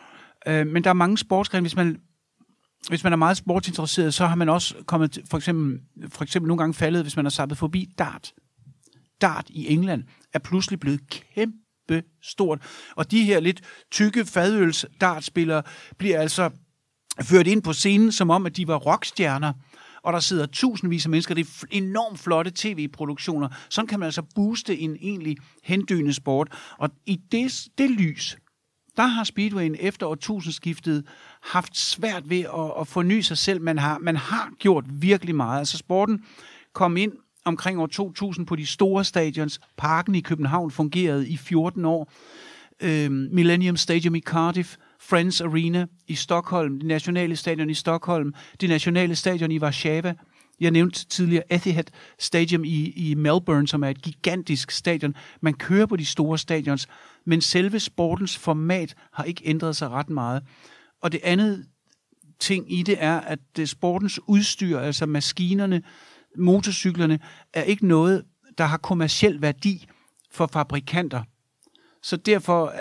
Øh, men der er mange sportsgrene. Hvis man, hvis man er meget sportsinteresseret, så har man også kommet, for eksempel, for eksempel nogle gange faldet, hvis man har sappet forbi dart. Dart i England er pludselig blevet kæmpe stort. Og de her lidt tykke fadøls dartspillere bliver altså ført ind på scenen, som om, at de var rockstjerner. Og der sidder tusindvis af mennesker. Det er enormt flotte tv-produktioner. Sådan kan man altså booste en egentlig hendygende sport. Og i det, det lys, der har Speedwayen efter årtusindskiftet haft svært ved at, at forny sig selv. Man har, man har gjort virkelig meget. Altså sporten kom ind omkring år to tusind på de store stadions. Parken i København fungerede i fjorten år. Øhm, Millennium Stadium i Cardiff, Friends Arena i Stockholm, det nationale stadion i Stockholm, det nationale stadion i Warszawa. Jeg nævnte tidligere Etihad Stadium i, i Melbourne, som er et gigantisk stadion. Man kører på de store stadions, men selve sportens format har ikke ændret sig ret meget. Og det andet ting i det er, at sportens udstyr, altså maskinerne, motorcyklerne, er ikke noget, der har kommerciel værdi for fabrikanter. Så derfor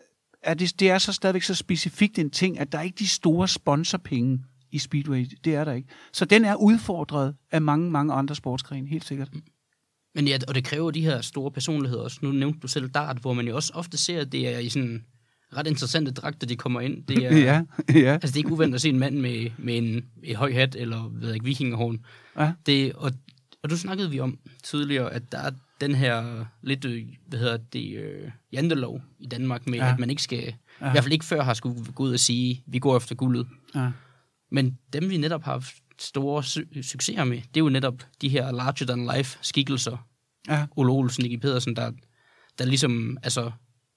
er det, det er så stadigvæk så specifikt en ting, at der er ikke de store sponsorpenge i Speedway. Det er der ikke. Så den er udfordret af mange, mange andre sportsgrene, helt sikkert. Men ja, og det kræver de her store personligheder også. Nu nævnte du selv dart, hvor man jo også ofte ser, at det er i sådan ret interessante dragter, de kommer ind. Det er, ja, ja. Altså, det er ikke uventet at se en mand med, med en et høj hat, eller ved jeg ikke, vikingehorn. Ja. Det, og, og du snakkede vi om tidligere, at der er den her lidt, hvad hedder det, øh, jantelov i Danmark med, ja. At man ikke skal, ja. I hvert fald ikke før har skulle gå ud og sige, vi går efter guldet. Ja. Men dem, vi netop har haft store su- succeser med, det er jo netop de her larger-than-life skikkelser. Ja. Ole Olsen, Nicky Pedersen, der, der ligesom altså,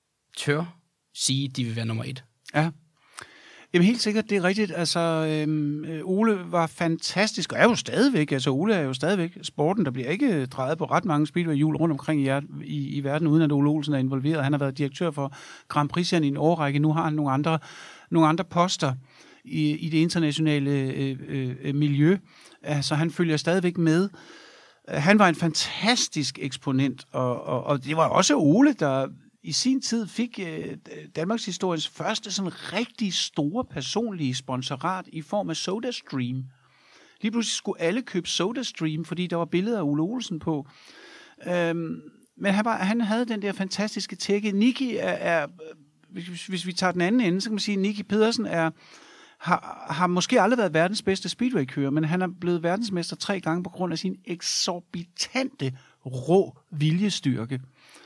tør sige, at de vil være nummer et. Ja. Jamen helt sikkert, det er rigtigt. Altså, øhm, Ole var fantastisk, og er jo stadigvæk. Altså, Ole er jo stadigvæk sporten. Der bliver ikke drejet på ret mange speedway-hjul rundt omkring i, i, i verden, uden at Ole Olsen er involveret. Han har været direktør for Grand Prix i en årrække. Nu har han nogle andre, nogle andre poster i, i det internationale øh, øh, miljø. Altså, han følger stadigvæk med. Han var en fantastisk eksponent, og, og, og det var også Ole, der i sin tid fik øh, Danmarks historiens første sådan rigtig store personlige sponsorat i form af SodaStream. Lige pludselig skulle alle købe SodaStream, fordi der var billeder af Ole Olsen på. Øhm, men han, var, han havde den der fantastiske tække. Nicky er, er hvis, hvis vi tager den anden ende, så kan man sige, at Nicky Pedersen er, har, har måske aldrig været verdens bedste speedway-kører, men han er blevet verdensmester tre gange på grund af sin eksorbitante rå viljestyrke.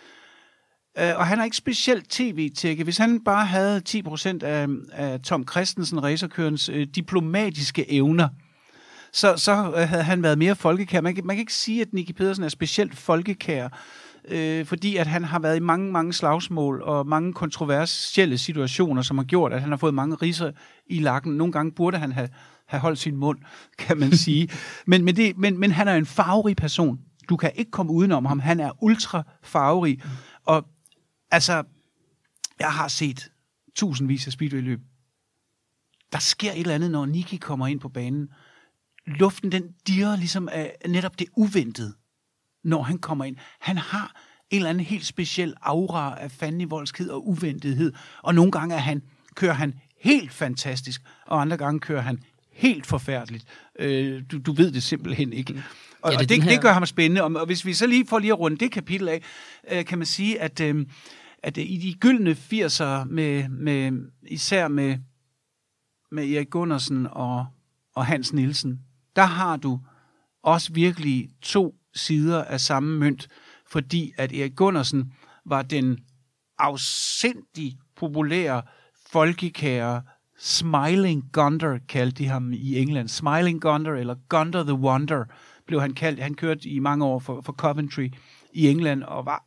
Uh, og han er ikke specielt tv-tække. Hvis han bare havde ti procent af, af Tom Christensen, racerkørens uh, diplomatiske evner, så, så uh, havde han været mere folkekær. Man kan, man kan ikke sige, at Nicky Pedersen er specielt folkekær, uh, fordi at han har været i mange, mange slagsmål og mange kontroversielle situationer, som har gjort, at han har fået mange ridser i lakken. Nogle gange burde han have, have holdt sin mund, kan man sige. men, men, det, men, men han er en farverig person. Du kan ikke komme udenom ham. Han er ultra farverig. Og altså, jeg har set tusindvis af speedway-løb. Der sker et eller andet, når Nicky kommer ind på banen. Luften, den dirrer ligesom af netop det uventede, når han kommer ind. Han har en eller anden helt speciel aura af fandenivoldskhed og uventethed. Og nogle gange er han, kører han helt fantastisk, og andre gange kører han helt forfærdeligt. Øh, du, du ved det simpelthen ikke. Og, ja, det, og det, her... det gør ham spændende. Og, og hvis vi så lige får lige at runde det kapitel af, øh, kan man sige, at, øh, at i de gyldne firser, med, med, især med, med Erik Gundersen og, og Hans Nielsen, der har du også virkelig to sider af samme mønt, fordi at Erik Gundersen var den afsindig populære, folkekære Smiling Gunder, kaldte de ham i England. Smiling Gunder, eller Gunder the Wonder, blev han kaldt. Han kørte i mange år for, for Coventry i England, og var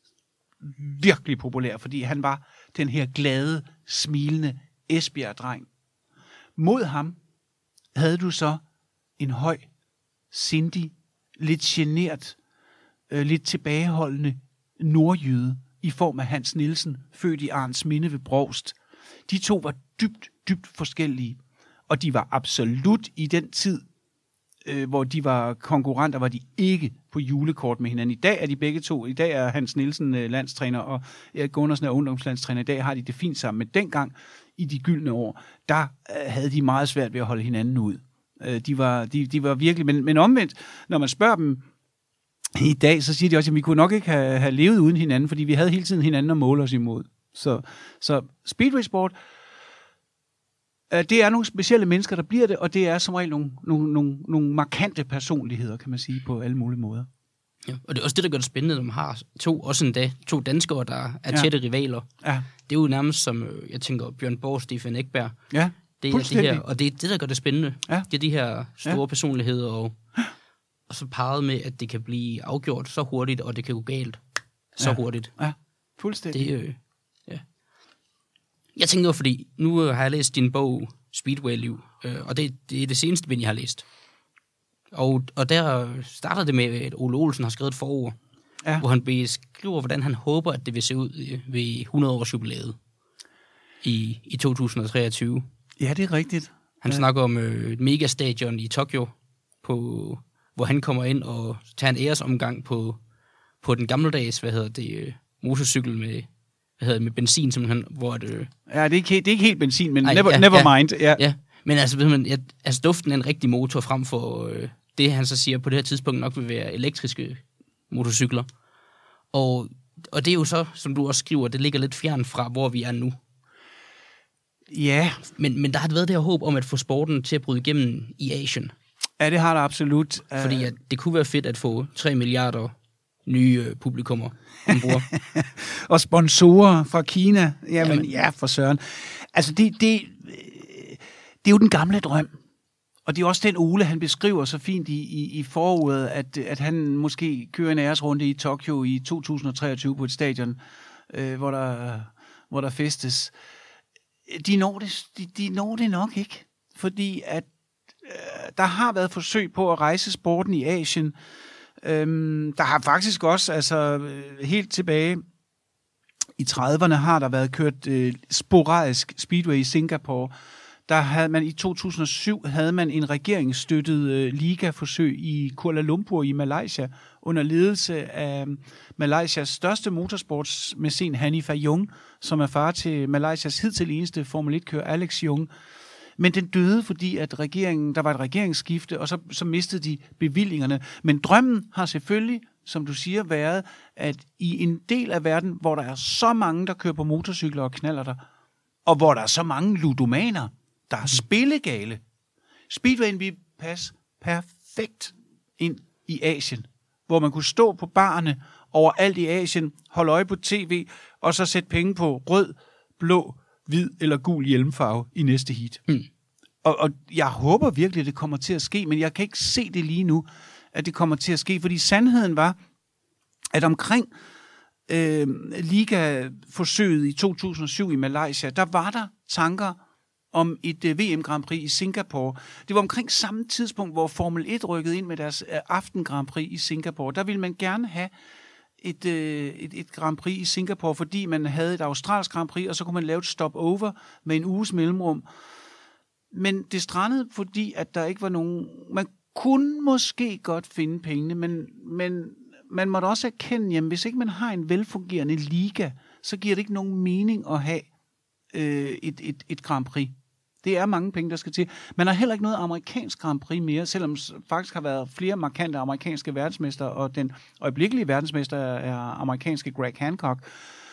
virkelig populær, fordi han var den her glade, smilende Esbjerg-dreng. Mod ham havde du så en høj, sindig, lidt genert, øh, lidt tilbageholdende nordjyde i form af Hans Nielsen, født i Arnsminde ved Brovst. De to var dybt, dybt forskellige, og de var absolut i den tid, øh, hvor de var konkurrenter, var de ikke på julekort med hinanden. I dag er de begge to. I dag er Hans Nielsen øh, landstræner, og Erik Gundersen er ungdomslandstræner. I dag har de det fint sammen. Men dengang, i de gyldne år, der øh, havde de meget svært ved at holde hinanden ud. Øh, de, var, de, de var virkelig... Men, men omvendt, når man spørger dem i dag, så siger de også, at vi kunne nok ikke have, have levet uden hinanden, fordi vi havde hele tiden hinanden at måle os imod. Så, så speedway sport, det er nogle specielle mennesker, der bliver det, og det er som regel nogle, nogle, nogle, nogle markante personligheder, kan man sige, på alle mulige måder. Ja, og det er også det, der gør det spændende, når man har to, også endda, to danskere, der er ja. tætte rivaler. Ja. Det er jo nærmest som, jeg tænker, Bjørn Borg, Stefan Ekberg. Ja, det er det her, og det er det, der gør det spændende. Ja. Det er de her store ja. personligheder, og, og så parret med, at det kan blive afgjort så hurtigt, og det kan gå galt så ja. hurtigt. Ja, fuldstændig. Det, øh, ja. Jeg tænker jo, fordi nu har jeg læst din bog, Speedway-liv, øh, og det, det er det seneste bind, jeg har læst. Og, og der starter det med, at Ole Olsen har skrevet et forord, ja. hvor han beskriver, hvordan han håber, at det vil se ud ved hundrede-års jubilæet i, i to tusind og treogtyve. Ja, det er rigtigt. Han ja. snakker om øh, et megastadion i Tokyo, på, hvor han kommer ind og tager en æresomgang på, på den gammeldags, hvad hedder det, øh, motorcykel med, hvad hedder det, med benzin, simpelthen, hvor det... Øh, ja, det er, ikke, det er ikke helt benzin, men Ej, never, ja, never ja, mind. Ja. ja, men altså, ved man, ja, altså duften af en rigtig motor frem for øh, det, han så siger på det her tidspunkt nok vil være elektriske motorcykler. Og, og det er jo så, som du også skriver, det ligger lidt fjern fra, hvor vi er nu. Ja. Men, men der har været det her håb om at få sporten til at bryde igennem i Asien. Ja, det har der absolut. Fordi at det kunne være fedt at få tre milliarder nye øh, publikummer ombord. Og sponsorer fra Kina. Jamen, Jamen. ja, for søren. Altså, det, det, det er jo den gamle drøm. og det er også den Ole, han beskriver så fint i, i, i forordet, at, at han måske kører en æresrunde i Tokyo i to tusind og treogtyve på et stadion, øh, hvor, der, hvor der festes. De når, det, de, de når det nok ikke, fordi at øh, der har været forsøg på at rejse sporten i Asien. Øhm, der har faktisk også, altså helt tilbage i trediverne, har der været kørt øh, sporadisk speedway i Singapore. Der havde man i to tusind og syv havde man en regeringsstøttet øh, ligaforsøg i Kuala Lumpur i Malaysia under ledelse af Malaysias største motorsportsmæcen Hanifa Jung, som er far til Malaysias hidtil eneste Formel et-kører Alex Jung. Men den døde, fordi at regeringen, der var et regeringsskifte, og så, så mistede de bevillingerne. Men drømmen har selvfølgelig, som du siger, været, at i en del af verden, hvor der er så mange, der kører på motorcykler og knaller der, og hvor der er så mange ludomaner, der er spillegale, speedwayen vil passe perfekt ind i Asien, hvor man kunne stå på barerne overalt i Asien, holde øje på tv, og så sætte penge på rød, blå, hvid eller gul hjelmfarve i næste heat. Mm. Og, og jeg håber virkelig, at det kommer til at ske, men jeg kan ikke se det lige nu, at det kommer til at ske, fordi sandheden var, at omkring øh, ligaforsøget i to tusind og syv i Malaysia, der var der tanker om et øh, V M Grand Prix i Singapore. Det var omkring samme tidspunkt, hvor Formel et rykkede ind med deres øh, aften Grand Prix i Singapore. Der ville man gerne have Et, øh, et, et Grand Prix i Singapore, fordi man havde et australsk Grand Prix, og så kunne man lave et stopover med en uges mellemrum. Men det strandede, fordi at der ikke var nogen... Man kunne måske godt finde pengene, men, men man måtte også erkende, at hvis ikke man har en velfungerende liga, så giver det ikke nogen mening at have øh, et, et, et Grand Prix. Det er mange penge, der skal til. Man har heller ikke noget amerikansk Grand Prix mere, selvom faktisk har været flere markante amerikanske verdensmester, og den øjeblikkelige verdensmester er amerikanske Greg Hancock.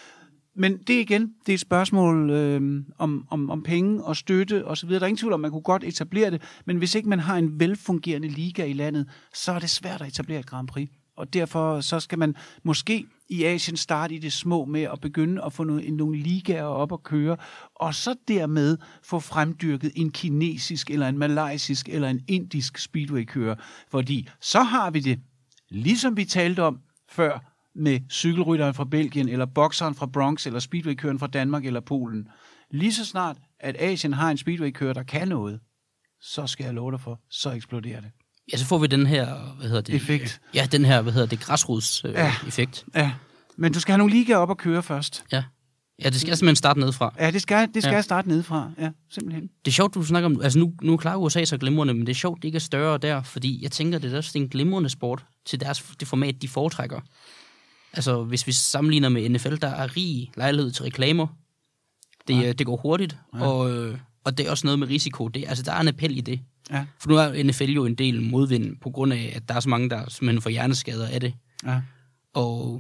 Men det igen, det er et spørgsmål øh, om, om, om penge og støtte osv. Der er ingen tvivl om, man kunne godt etablere det, men hvis ikke man har en velfungerende liga i landet, så er det svært at etablere et Grand Prix. Og derfor så skal man måske i Asien starte i det små med at begynde at få nogle, nogle ligaer op at køre, og så dermed få fremdyrket en kinesisk, eller en malaysisk, eller en indisk speedway-kører. Fordi så har vi det, ligesom vi talte om før, med cykelrytteren fra Belgien, eller bokseren fra Bronx, eller speedway-køren fra Danmark eller Polen. Lige så snart, at Asien har en speedway-kører, der kan noget, så skal jeg love dig for, så eksploderer det. Ja, så får vi den her, hvad hedder det? Effekt. Ja, den her, hvad hedder det, græsrods-effekt. Øh, ja. ja, men du skal have nogle ligaer op at køre først. Ja, ja, det skal simpelthen starte nedefra. Ja, det skal, det skal ja. starte nedefra, ja, simpelthen. Det er sjovt, du snakker om, altså nu, nu klarer U S A så glimrende, men det er sjovt, det ikke er større der, fordi jeg tænker, det er også en glimrende sport til deres, det format, de foretrækker. Altså, hvis vi sammenligner med N F L, der er rig lejlighed til reklamer. Det, ja. det går hurtigt, ja. og, og det er også noget med risiko. Det, altså, der er en appel i det. Ja. For nu er N F L jo en del modvind, på grund af, at der er så mange, der simpelthen får hjerneskader af det. Ja. Og,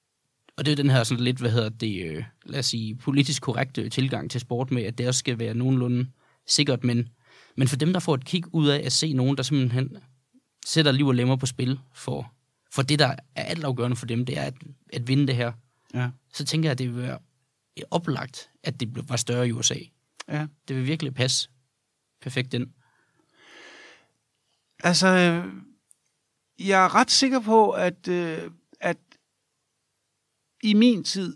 og det er den her sådan lidt, hvad hedder det, lad os sige, politisk korrekte tilgang til sport med, at det også skal være nogenlunde sikkert, men, men for dem, der får et kig ud af at se nogen, der simpelthen sætter liv og lemmer på spil for... For det, der er altafgørende for dem, det er at, at vinde det her. Ja. Så tænker jeg, at det vil være oplagt, at det var større i U S A. Ja. Det vil virkelig passe perfekt ind. Altså, jeg er ret sikker på, at, at i min tid,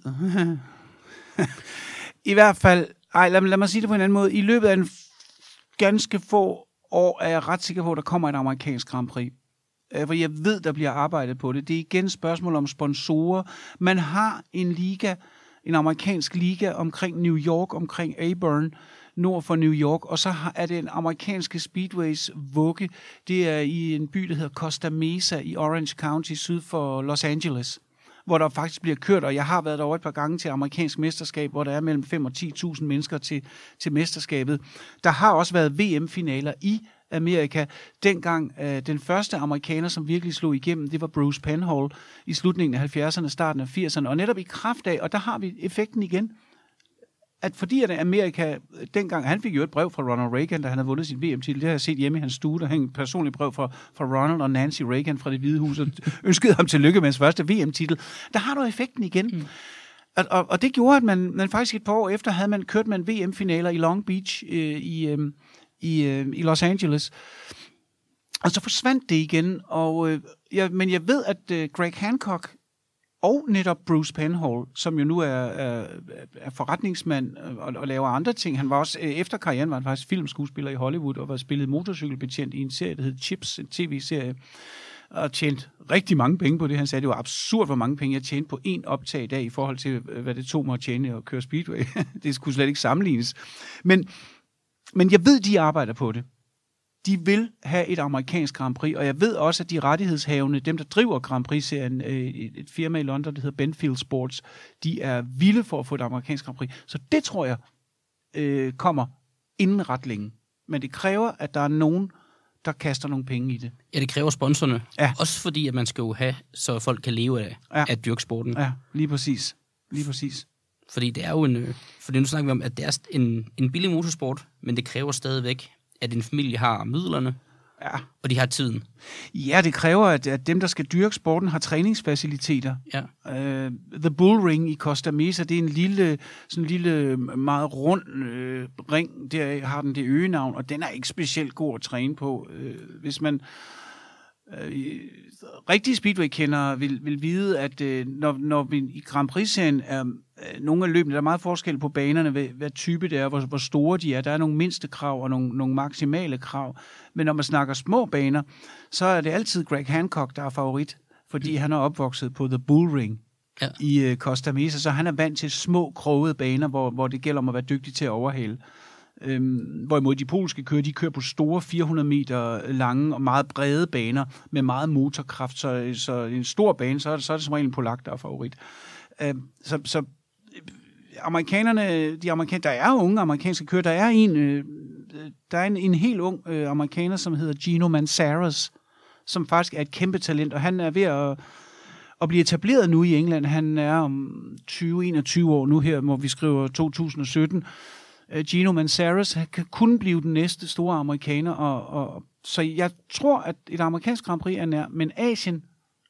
i hvert fald, ej, lad, lad mig sige det på en anden måde, i løbet af en ganske få år, er jeg ret sikker på, at der kommer et amerikansk Grand Prix. For jeg ved, der bliver arbejdet på det. Det er igen et spørgsmål om sponsorer. Man har en liga, en amerikansk liga omkring New York, omkring Auburn, nord for New York, og så er det en amerikanske speedways vugge. Det er i en by, der hedder Costa Mesa i Orange County, syd for Los Angeles, hvor der faktisk bliver kørt, og jeg har været derovre et par gange til amerikansk mesterskab, hvor der er mellem fem og ti tusind mennesker til, til mesterskabet. Der har også været V M-finaler i Amerika. Dengang øh, den første amerikaner, som virkelig slog igennem, det var Bruce Penhall i slutningen af halvfjerdserne, starten af firserne, og netop i kraft af, og der har vi effekten igen, at fordi at Amerika, dengang, han fik jo et brev fra Ronald Reagan, da han havde vundet sin V M-titel, det har jeg set hjemme i hans stue, der hængte et personligt brev fra, fra Ronald og Nancy Reagan fra Det Hvide Hus, og ønskede ham tillykke med hans første V M-titel. Der har du effekten igen. Mm. Og, og, og det gjorde, at man, man faktisk et par år efter, havde man kørt med en V M-finaler i Long Beach øh, i, øh, i, øh, i Los Angeles. Og så forsvandt det igen, og, øh, ja, men jeg ved, at øh, Greg Hancock og netop Bruce Penhall, som jo nu er, er, er forretningsmand og, og laver andre ting. Han var også, efter karrieren var han faktisk filmskuespiller i Hollywood, og var spillet motorcykelbetjent i en serie, der hed Chips, en tv-serie, og tjent rigtig mange penge på det. Han sagde, det var absurd, hvor mange penge jeg tjente på én optag i dag, i forhold til, hvad det tog mig at tjene og køre Speedway. Det skulle slet ikke sammenlignes. Men, men jeg ved, de arbejder på det. De vil have et amerikansk Grand Prix, og jeg ved også, at de rettighedshavende, dem der driver Grand Prix-serien, et firma i London, der hedder Benfield Sports, de er vilde for at få et amerikansk Grand Prix. Så det tror jeg øh, kommer inden ret længe. Men det kræver, at der er nogen, der kaster nogle penge i det. Ja, det kræver sponsorerne. Ja. Også fordi, at man skal jo have, så folk kan leve af, ja. at dyrke sporten. Ja, lige præcis. Lige præcis. Fordi det er jo en... Fordi nu snakker vi om, at det er en, en billig motorsport, men det kræver stadigvæk, at en familie har midlerne, ja. og de har tiden. Ja, det kræver, at, at dem, der skal dyrke sporten, har træningsfaciliteter. Ja. Uh, The Bull Ring i Costa Mesa, det er en lille, sådan en lille meget rund uh, ring, der har den det øgenavn, og den er ikke specielt god at træne på. Uh, hvis man uh, rigtige speedway-kendere vil, vil vide, at uh, når, når vi i Grand Prix-serien er nogle af løbene, der er meget forskel på banerne, hvad, hvad type det er, hvor, hvor store de er. Der er nogle mindste krav og nogle, nogle maksimale krav. Men når man snakker små baner, så er det altid Greg Hancock, der er favorit, fordi han er opvokset på The Bull Ring ja. i uh, Costa Mesa, så han er vant til små, krogede baner, hvor, hvor det gælder om at være dygtig til at overhale. Øhm, hvorimod de polske kører, de kører på store fire hundrede meter lange og meget brede baner med meget motorkraft, så, så en stor bane, så er det, så er det som regel en polak, der er favorit. Øhm, så, så amerikanerne, de amerikanere, der er unge amerikanske kører, der er en, øh, der er en, en helt ung øh, amerikaner, som hedder Gino Manzares, som faktisk er et kæmpe talent, og han er ved at, at blive etableret nu i England. Han er om tyve til enogtyve år nu her, hvor vi skriver to tusind og sytten. Øh, Gino Manzares kan kun blive den næste store amerikaner, og, og, så jeg tror, at et amerikansk Grand Prix er nær, men Asien,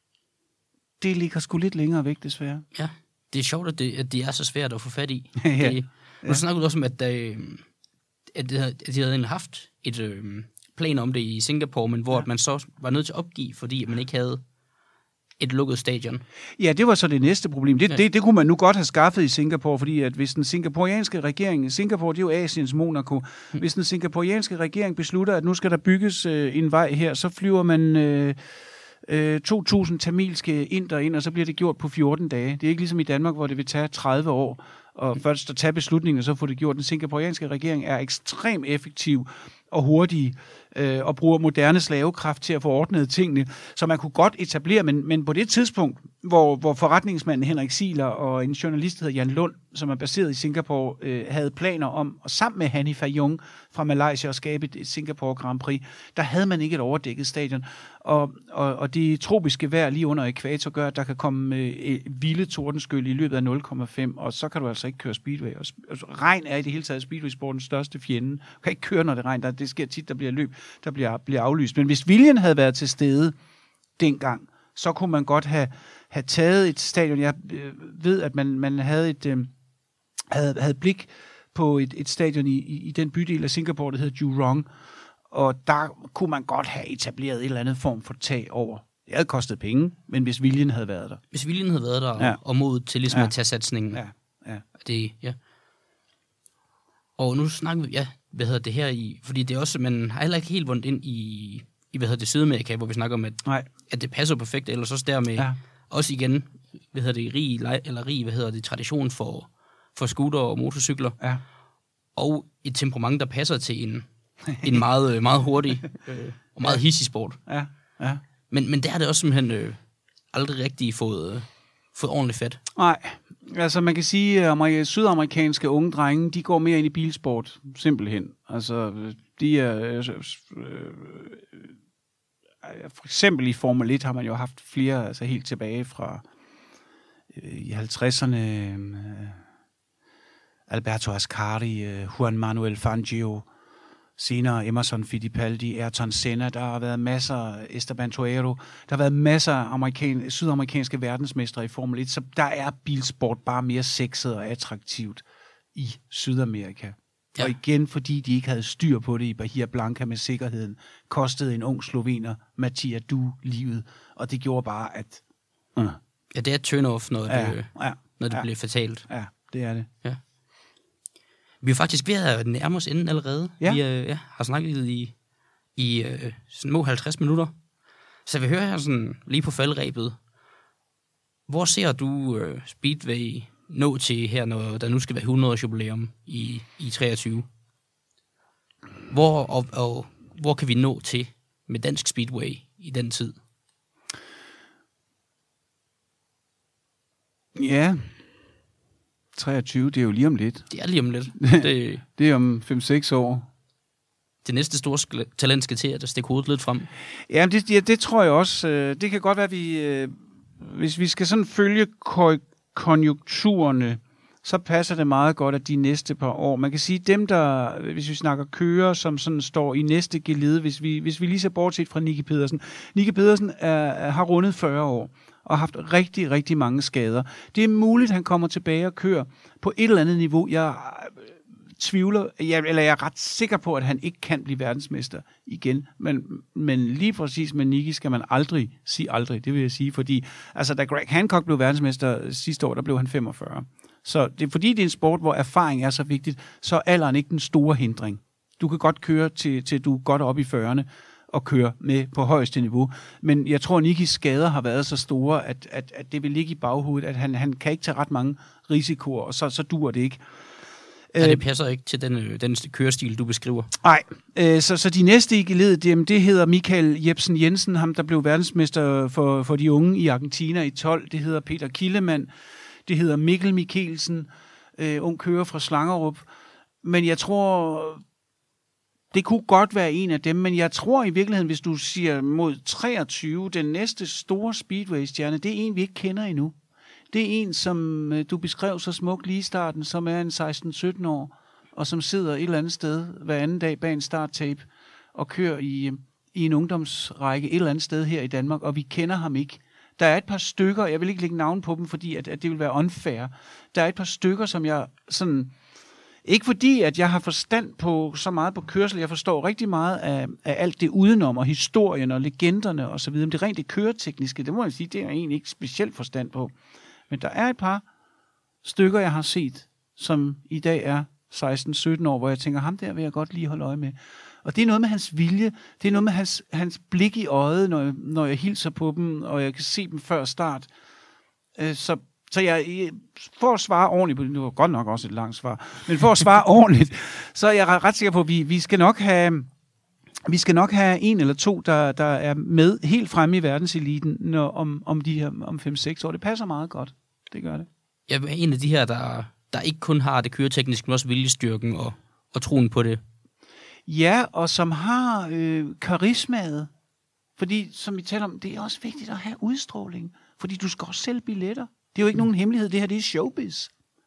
det ligger sgu lidt længere væk, desværre. Ja. Det er sjovt, at, det, at de er så svært at få fat i. ja. Det, nu ja. snakker du også om, at, øh, at, de havde, at de havde haft et øh, plan om det i Singapore, men hvor ja. man så var nødt til at opgive, fordi man ikke havde et lukket stadion. Ja, det var så det næste problem. Det, ja. det, det kunne man nu godt have skaffet i Singapore, fordi at hvis den singaporianske regering, Singapore det er jo Asiens Monaco, hmm. hvis den singaporianske regering beslutter, at nu skal der bygges øh, en vej her, så flyver man... Øh, to tusind tamilske inder ind, og så bliver det gjort på fjorten dage. Det er ikke ligesom i Danmark, hvor det vil tage tredive år, og først at tage beslutningen, og så få det gjort. Den singaporianske regering er ekstremt effektiv og hurtig, øh, og bruger moderne slavekraft til at få ordnet tingene, så man kunne godt etablere, men, men på det tidspunkt, hvor, hvor forretningsmanden Henrik Sieler og en journalist, der hedder Jan Lund, som er baseret i Singapore, øh, havde planer om, og sammen med Hanifa Jung fra Malaysia, at skabe et, et Singapore Grand Prix, der havde man ikke et overdækket stadion, og, og, og det tropiske vejr lige under ækvator gør, at der kan komme øh, vilde tordenskyld i løbet af nul komma fem, og så kan du altså ikke køre speedway. Og, altså, regn er i det hele taget speedway-sportens største fjende. Du kan ikke køre, når det regner. Det sker tit, der bliver løb, der bliver, bliver aflyst. Men hvis viljen havde været til stede dengang, så kunne man godt have, have taget et stadion. Jeg øh, ved, at man, man havde et øh, havde, havde blik på et, et stadion i, i, i den bydel af Singapore, der hedder Jurong, og der kunne man godt have etableret en eller anden form for tag over. Det havde kostet penge, men hvis viljen havde været der. Hvis viljen havde været der, ja. og modet til ligesom ja. at tage satsningen. Ja, ja. Det, ja. Og nu snakker vi, ja, hvad hedder det her i, fordi det er også, man har heller ikke helt vundet ind i, i hvad hedder det, Sydamerika, hvor vi snakker om, at, at det passer perfekt, ellers også der med, ja. også igen, hvad hedder det, rig, eller rig, hvad hedder det, tradition for, for scooter og motorcykler, ja. og et temperament, der passer til en, en meget, meget hurtig øh, og meget hissig sport. Ja, ja. Men, men der er det også simpelthen øh, aldrig rigtig fået, øh, fået ordentligt fat. Nej, altså man kan sige, at sydamerikanske unge drenge, de går mere ind i bilsport, simpelthen. Altså, de er... Øh, øh, for eksempel i Formel et har man jo haft flere, altså helt tilbage fra øh, i halvtredserne, øh, Alberto Ascari, øh, Juan Manuel Fangio, senere Emerson Fittipaldi, Ayrton Senna, der har været masser, Esteban Tuero, der har været masser af amerikan- sydamerikanske verdensmestre i Formel et, så der er bilsport bare mere sexet og attraktivt i Sydamerika. Ja. Og igen, fordi de ikke havde styr på det i Bahia Blanca med sikkerheden, kostede en ung slovener, Mattia Du, livet. Og det gjorde bare, at... Uh. Ja, det er et turn-off, når det, ja, ja, når det ja. bliver fatalt. Ja, det er det. Ja. Vi er faktisk ved at nærme os inden allerede. Ja. Vi øh, ja, har snakket i, i øh, små halvtreds minutter. Så vi hører her sådan lige på faldrebet. Hvor ser du øh, Speedway nå til her, når der nu skal være hundrede års jubilæum i, i treogtyve? Hvor, og, og, hvor kan vi nå til med dansk Speedway i den tid? Ja, treogtyve, det er jo lige om lidt. Det er lige om lidt. Det, det er om fem seks år. Det næste store sk- talent skal til at stikke hovedet lidt frem. Ja, det, ja, det tror jeg også. Det kan godt være, at vi, hvis vi skal sådan følge konjunkturerne, så passer det meget godt, at de næste par år, man kan sige, dem der, hvis vi snakker kører, som sådan står i næste gelede, hvis vi, hvis vi lige ser bortset fra Nicky Pedersen. Nicky Pedersen er, har rundet fyrre år og haft rigtig, rigtig mange skader. Det er muligt, at han kommer tilbage og kører på et eller andet niveau. Jeg tvivler, jeg, eller jeg er ret sikker på, at han ikke kan blive verdensmester igen. Men, men lige præcis med Nicky skal man aldrig sige aldrig, det vil jeg sige, fordi altså, da Greg Hancock blev verdensmester sidste år, der blev han femogfyrre. Så det er fordi, det er en sport, hvor erfaring er så vigtigt, så er alderen ikke den store hindring. Du kan godt køre til, til du er godt op i fyrrerne og køre med på højeste niveau. Men jeg tror, at Nickys skader har været så store, at, at, at det vil ligge i baghovedet, at han, han kan ikke tage ret mange risikoer, og så, så dur det ikke. Ja, det passer ikke til den, den kørestil, du beskriver. Nej, øh, så, så de næste i geledet, det, det hedder Michael Jebsen Jensen, ham der blev verdensmester for, for de unge i Argentina i tolv. Det hedder Peter Killemann. Det hedder Mikkel Mikkelsen, øh, ung kører fra Slangerup. Men jeg tror, det kunne godt være en af dem, men jeg tror i virkeligheden, hvis du siger mod treogtyve, den næste store Speedway-stjerne, det er en, vi ikke kender endnu. Det er en, som øh, du beskrev så smukt lige i starten, som er en seksten sytten år, og som sidder et eller andet sted hver anden dag bag en starttape og kører i, i en ungdomsrække et eller andet sted her i Danmark, og vi kender ham ikke. Der er et par stykker, jeg vil ikke lægge navn på dem, fordi at, at det vil være unfair. Der er et par stykker, som jeg sådan... Ikke fordi, at jeg har forstand på så meget på kørsel. Jeg forstår rigtig meget af, af alt det udenom, og historien og legenderne og så videre. Men det rent det køretekniske, det må jeg sige, det er jeg egentlig ikke specielt forstand på. Men der er et par stykker, jeg har set, som i dag er seksten sytten år, hvor jeg tænker, ham der vil jeg godt lige holde øje med. Og det er noget med hans vilje, det er noget med hans, hans blik i øjet, når jeg, når jeg hilser på dem, og jeg kan se dem før start. Øh, så, så jeg, for at svare ordentligt på det, det var godt nok også et langt svar, men for at svare ordentligt, så er jeg ret sikker på, at vi, vi skal nok have... Vi skal nok have en eller to, der, der er med helt fremme i verdenseliten når, om, om de her om fem seks år. Det passer meget godt. Det gør det. Jeg er en af de her, der, der ikke kun har det køretekniske, men også viljestyrken og, og troen på det. Ja, og som har øh, karismaet. Fordi, som vi taler om, det er også vigtigt at have udstråling. Fordi du skal også sælge billetter. Det er jo ikke nogen hemmelighed. Det her, det er showbiz.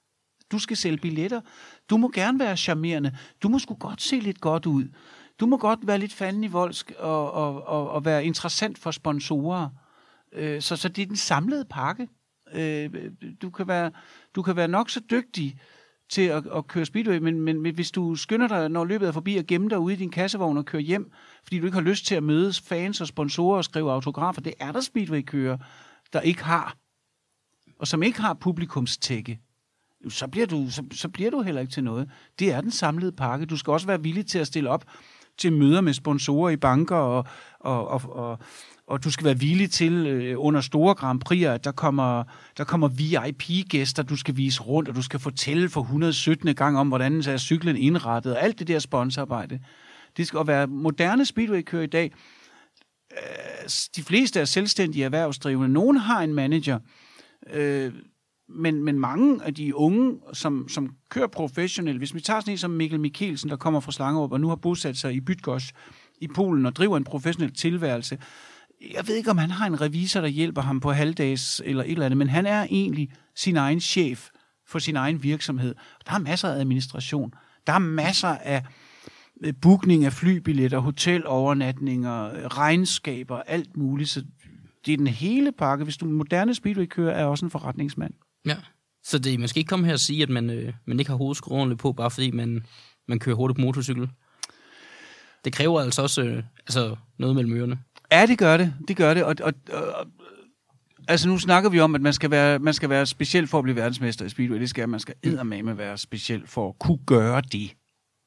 Du skal sælge billetter. Du må gerne være charmerende. Du må sgu godt se lidt godt ud. Du må godt være lidt fanden i voldsk og, og, og, og være interessant for sponsorer. Øh, så, så det er den samlede pakke. Øh, du, kan være, du kan være nok så dygtig til at, at køre speedway, men, men, men hvis du skynder dig, når løbet er forbi, og gemmer dig ude i din kassevogn og kører hjem, fordi du ikke har lyst til at møde fans og sponsorer og skrive autografer, det er der speedway-kører, der ikke har, og som ikke har publikumstække, så bliver, du, så, så bliver du heller ikke til noget. Det er den samlede pakke. Du skal også være villig til at stille op til møder med sponsorer i banker, og, og, og, og, og du skal være villig til øh, under store Grand Prix'er, at der kommer, der kommer V I P-gæster, du skal vise rundt, og du skal fortælle for et hundrede og sytten gang om, hvordan er cyklen indrettet, og alt det der sponsorarbejde. Det skal være moderne speedway-kører i dag. De fleste er selvstændige erhvervsdrivende. Nogen har en manager, øh, Men, men mange af de unge, som, som kører professionelt, hvis vi tager sådan en som Mikkel Mikkelsen, der kommer fra Slangerup og nu har bosat sig i Bydgoszcz i Polen og driver en professionel tilværelse. Jeg ved ikke, om han har en revisor, der hjælper ham på halvdags eller et eller andet, men han er egentlig sin egen chef for sin egen virksomhed. Der er masser af administration. Der er masser af bookning af flybilletter, hotelovernatninger, regnskaber, alt muligt. Så det er den hele pakke. Hvis du er moderne speedway-kører, er også en forretningsmand. Ja, så det, man skal ikke komme her og sige, at man, øh, man ikke har hovedskruen på, bare fordi man, man kører hurtigt på motorcykel. Det kræver altså også øh, altså noget mellem ørerne. Ja, det gør det. Det gør det. Og, og, og, altså nu snakker vi om, at man skal være, man skal være speciel for at blive verdensmester i speedway. Det skal man skal eddermame være speciel for at kunne gøre det.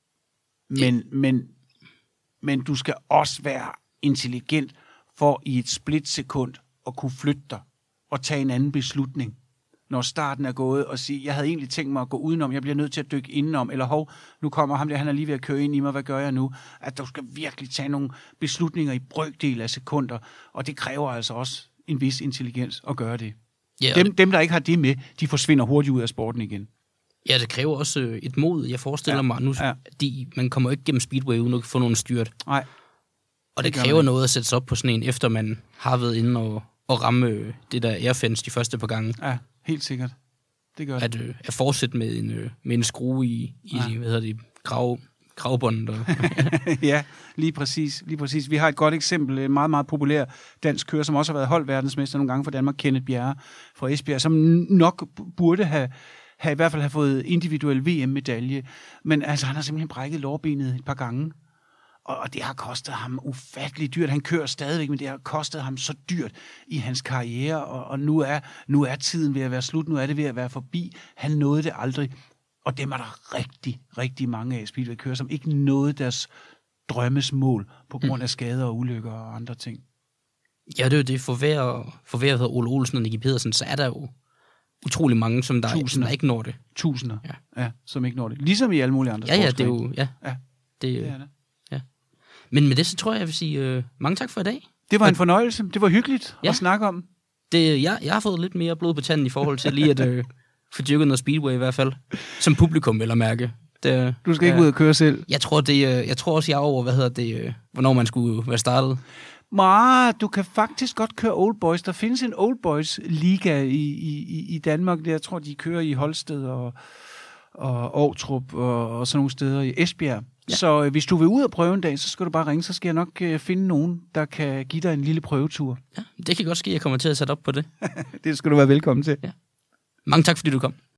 Men, ja. men, men du skal også være intelligent for i et splitsekund at kunne flytte dig og tage en anden beslutning, når starten er gået, og sige, jeg havde egentlig tænkt mig at gå udenom, jeg bliver nødt til at dykke indenom, eller hov, nu kommer ham der, han er lige ved at køre ind i mig, hvad gør jeg nu? At du skal virkelig tage nogle beslutninger i brøkdel af sekunder, og det kræver altså også en vis intelligens at gøre det. Ja, dem, det... dem, der ikke har det med, de forsvinder hurtigt ud af sporten igen. Ja, det kræver også øh, et mod, jeg forestiller ja. mig nu, ja. de, man kommer ikke gennem speedway uden at få nogle styrt. Nej. Og det, det kræver noget at sætte sig op på sådan en, efter man har været inde og, og ramme det der airfence de første par gange. Ja, helt sikkert. Det gør det. At, øh, at fortsætte med en, øh, med en skrue i, i ja. hvad hedder det, grav, gravbåndet. Og ja, lige præcis, lige præcis. Vi har et godt eksempel, en meget, meget populær dansk kører, som også har været holdverdensmester nogle gange for Danmark, Kenneth Bjerre fra Esbjerg, som nok burde have, have i hvert fald have fået individuel V M-medalje. Men altså, han har simpelthen brækket lårbenet et par gange. Og det har kostet ham ufatteligt dyrt. Han kører stadigvæk, men det har kostet ham så dyrt i hans karriere, og, og nu, er, nu er tiden ved at være slut, nu er det ved at være forbi. Han nåede det aldrig, og dem er der rigtig, rigtig mange af speedway-kører, som ikke nåede deres drømmesmål på grund af skader og ulykker og andre ting. Ja, det er jo det. For hver, for hver hedder Ole Olsen og Nicky Pedersen, så er der jo utrolig mange, som der, som der ikke når det. Tusinder, ja. ja, som ikke når det. Ligesom i alle mulige andre ja, ja, det er jo, ja, ja. Det, det er det. Men med det, så tror jeg, jeg vil sige øh, mange tak for i dag. Det var en fornøjelse. Det var hyggeligt ja. at snakke om. Det, jeg, jeg har fået lidt mere blod på tanden i forhold til lige at øh, få dyrket noget speedway i hvert fald. Som publikum, vil jeg mærke. Det, du skal ikke øh, ud og køre selv? Jeg tror, det, øh, jeg tror også, jeg er over, hvad hedder det, øh, hvornår man skulle være startet. Ma, du kan faktisk godt køre Old Boys. Der findes en Old Boys liga i, i, i Danmark. Jeg tror, de kører i Holsted og, og Ovtrup og, og sådan nogle steder i Esbjerg. Ja. Så øh, hvis du vil ud og prøve en dag, så skal du bare ringe, så skal jeg nok øh, finde nogen, der kan give dig en lille prøvetur. Ja, det kan godt ske, at jeg kommer til at sætte op på det. Det skal du være velkommen til. Ja. Mange tak, fordi du kom.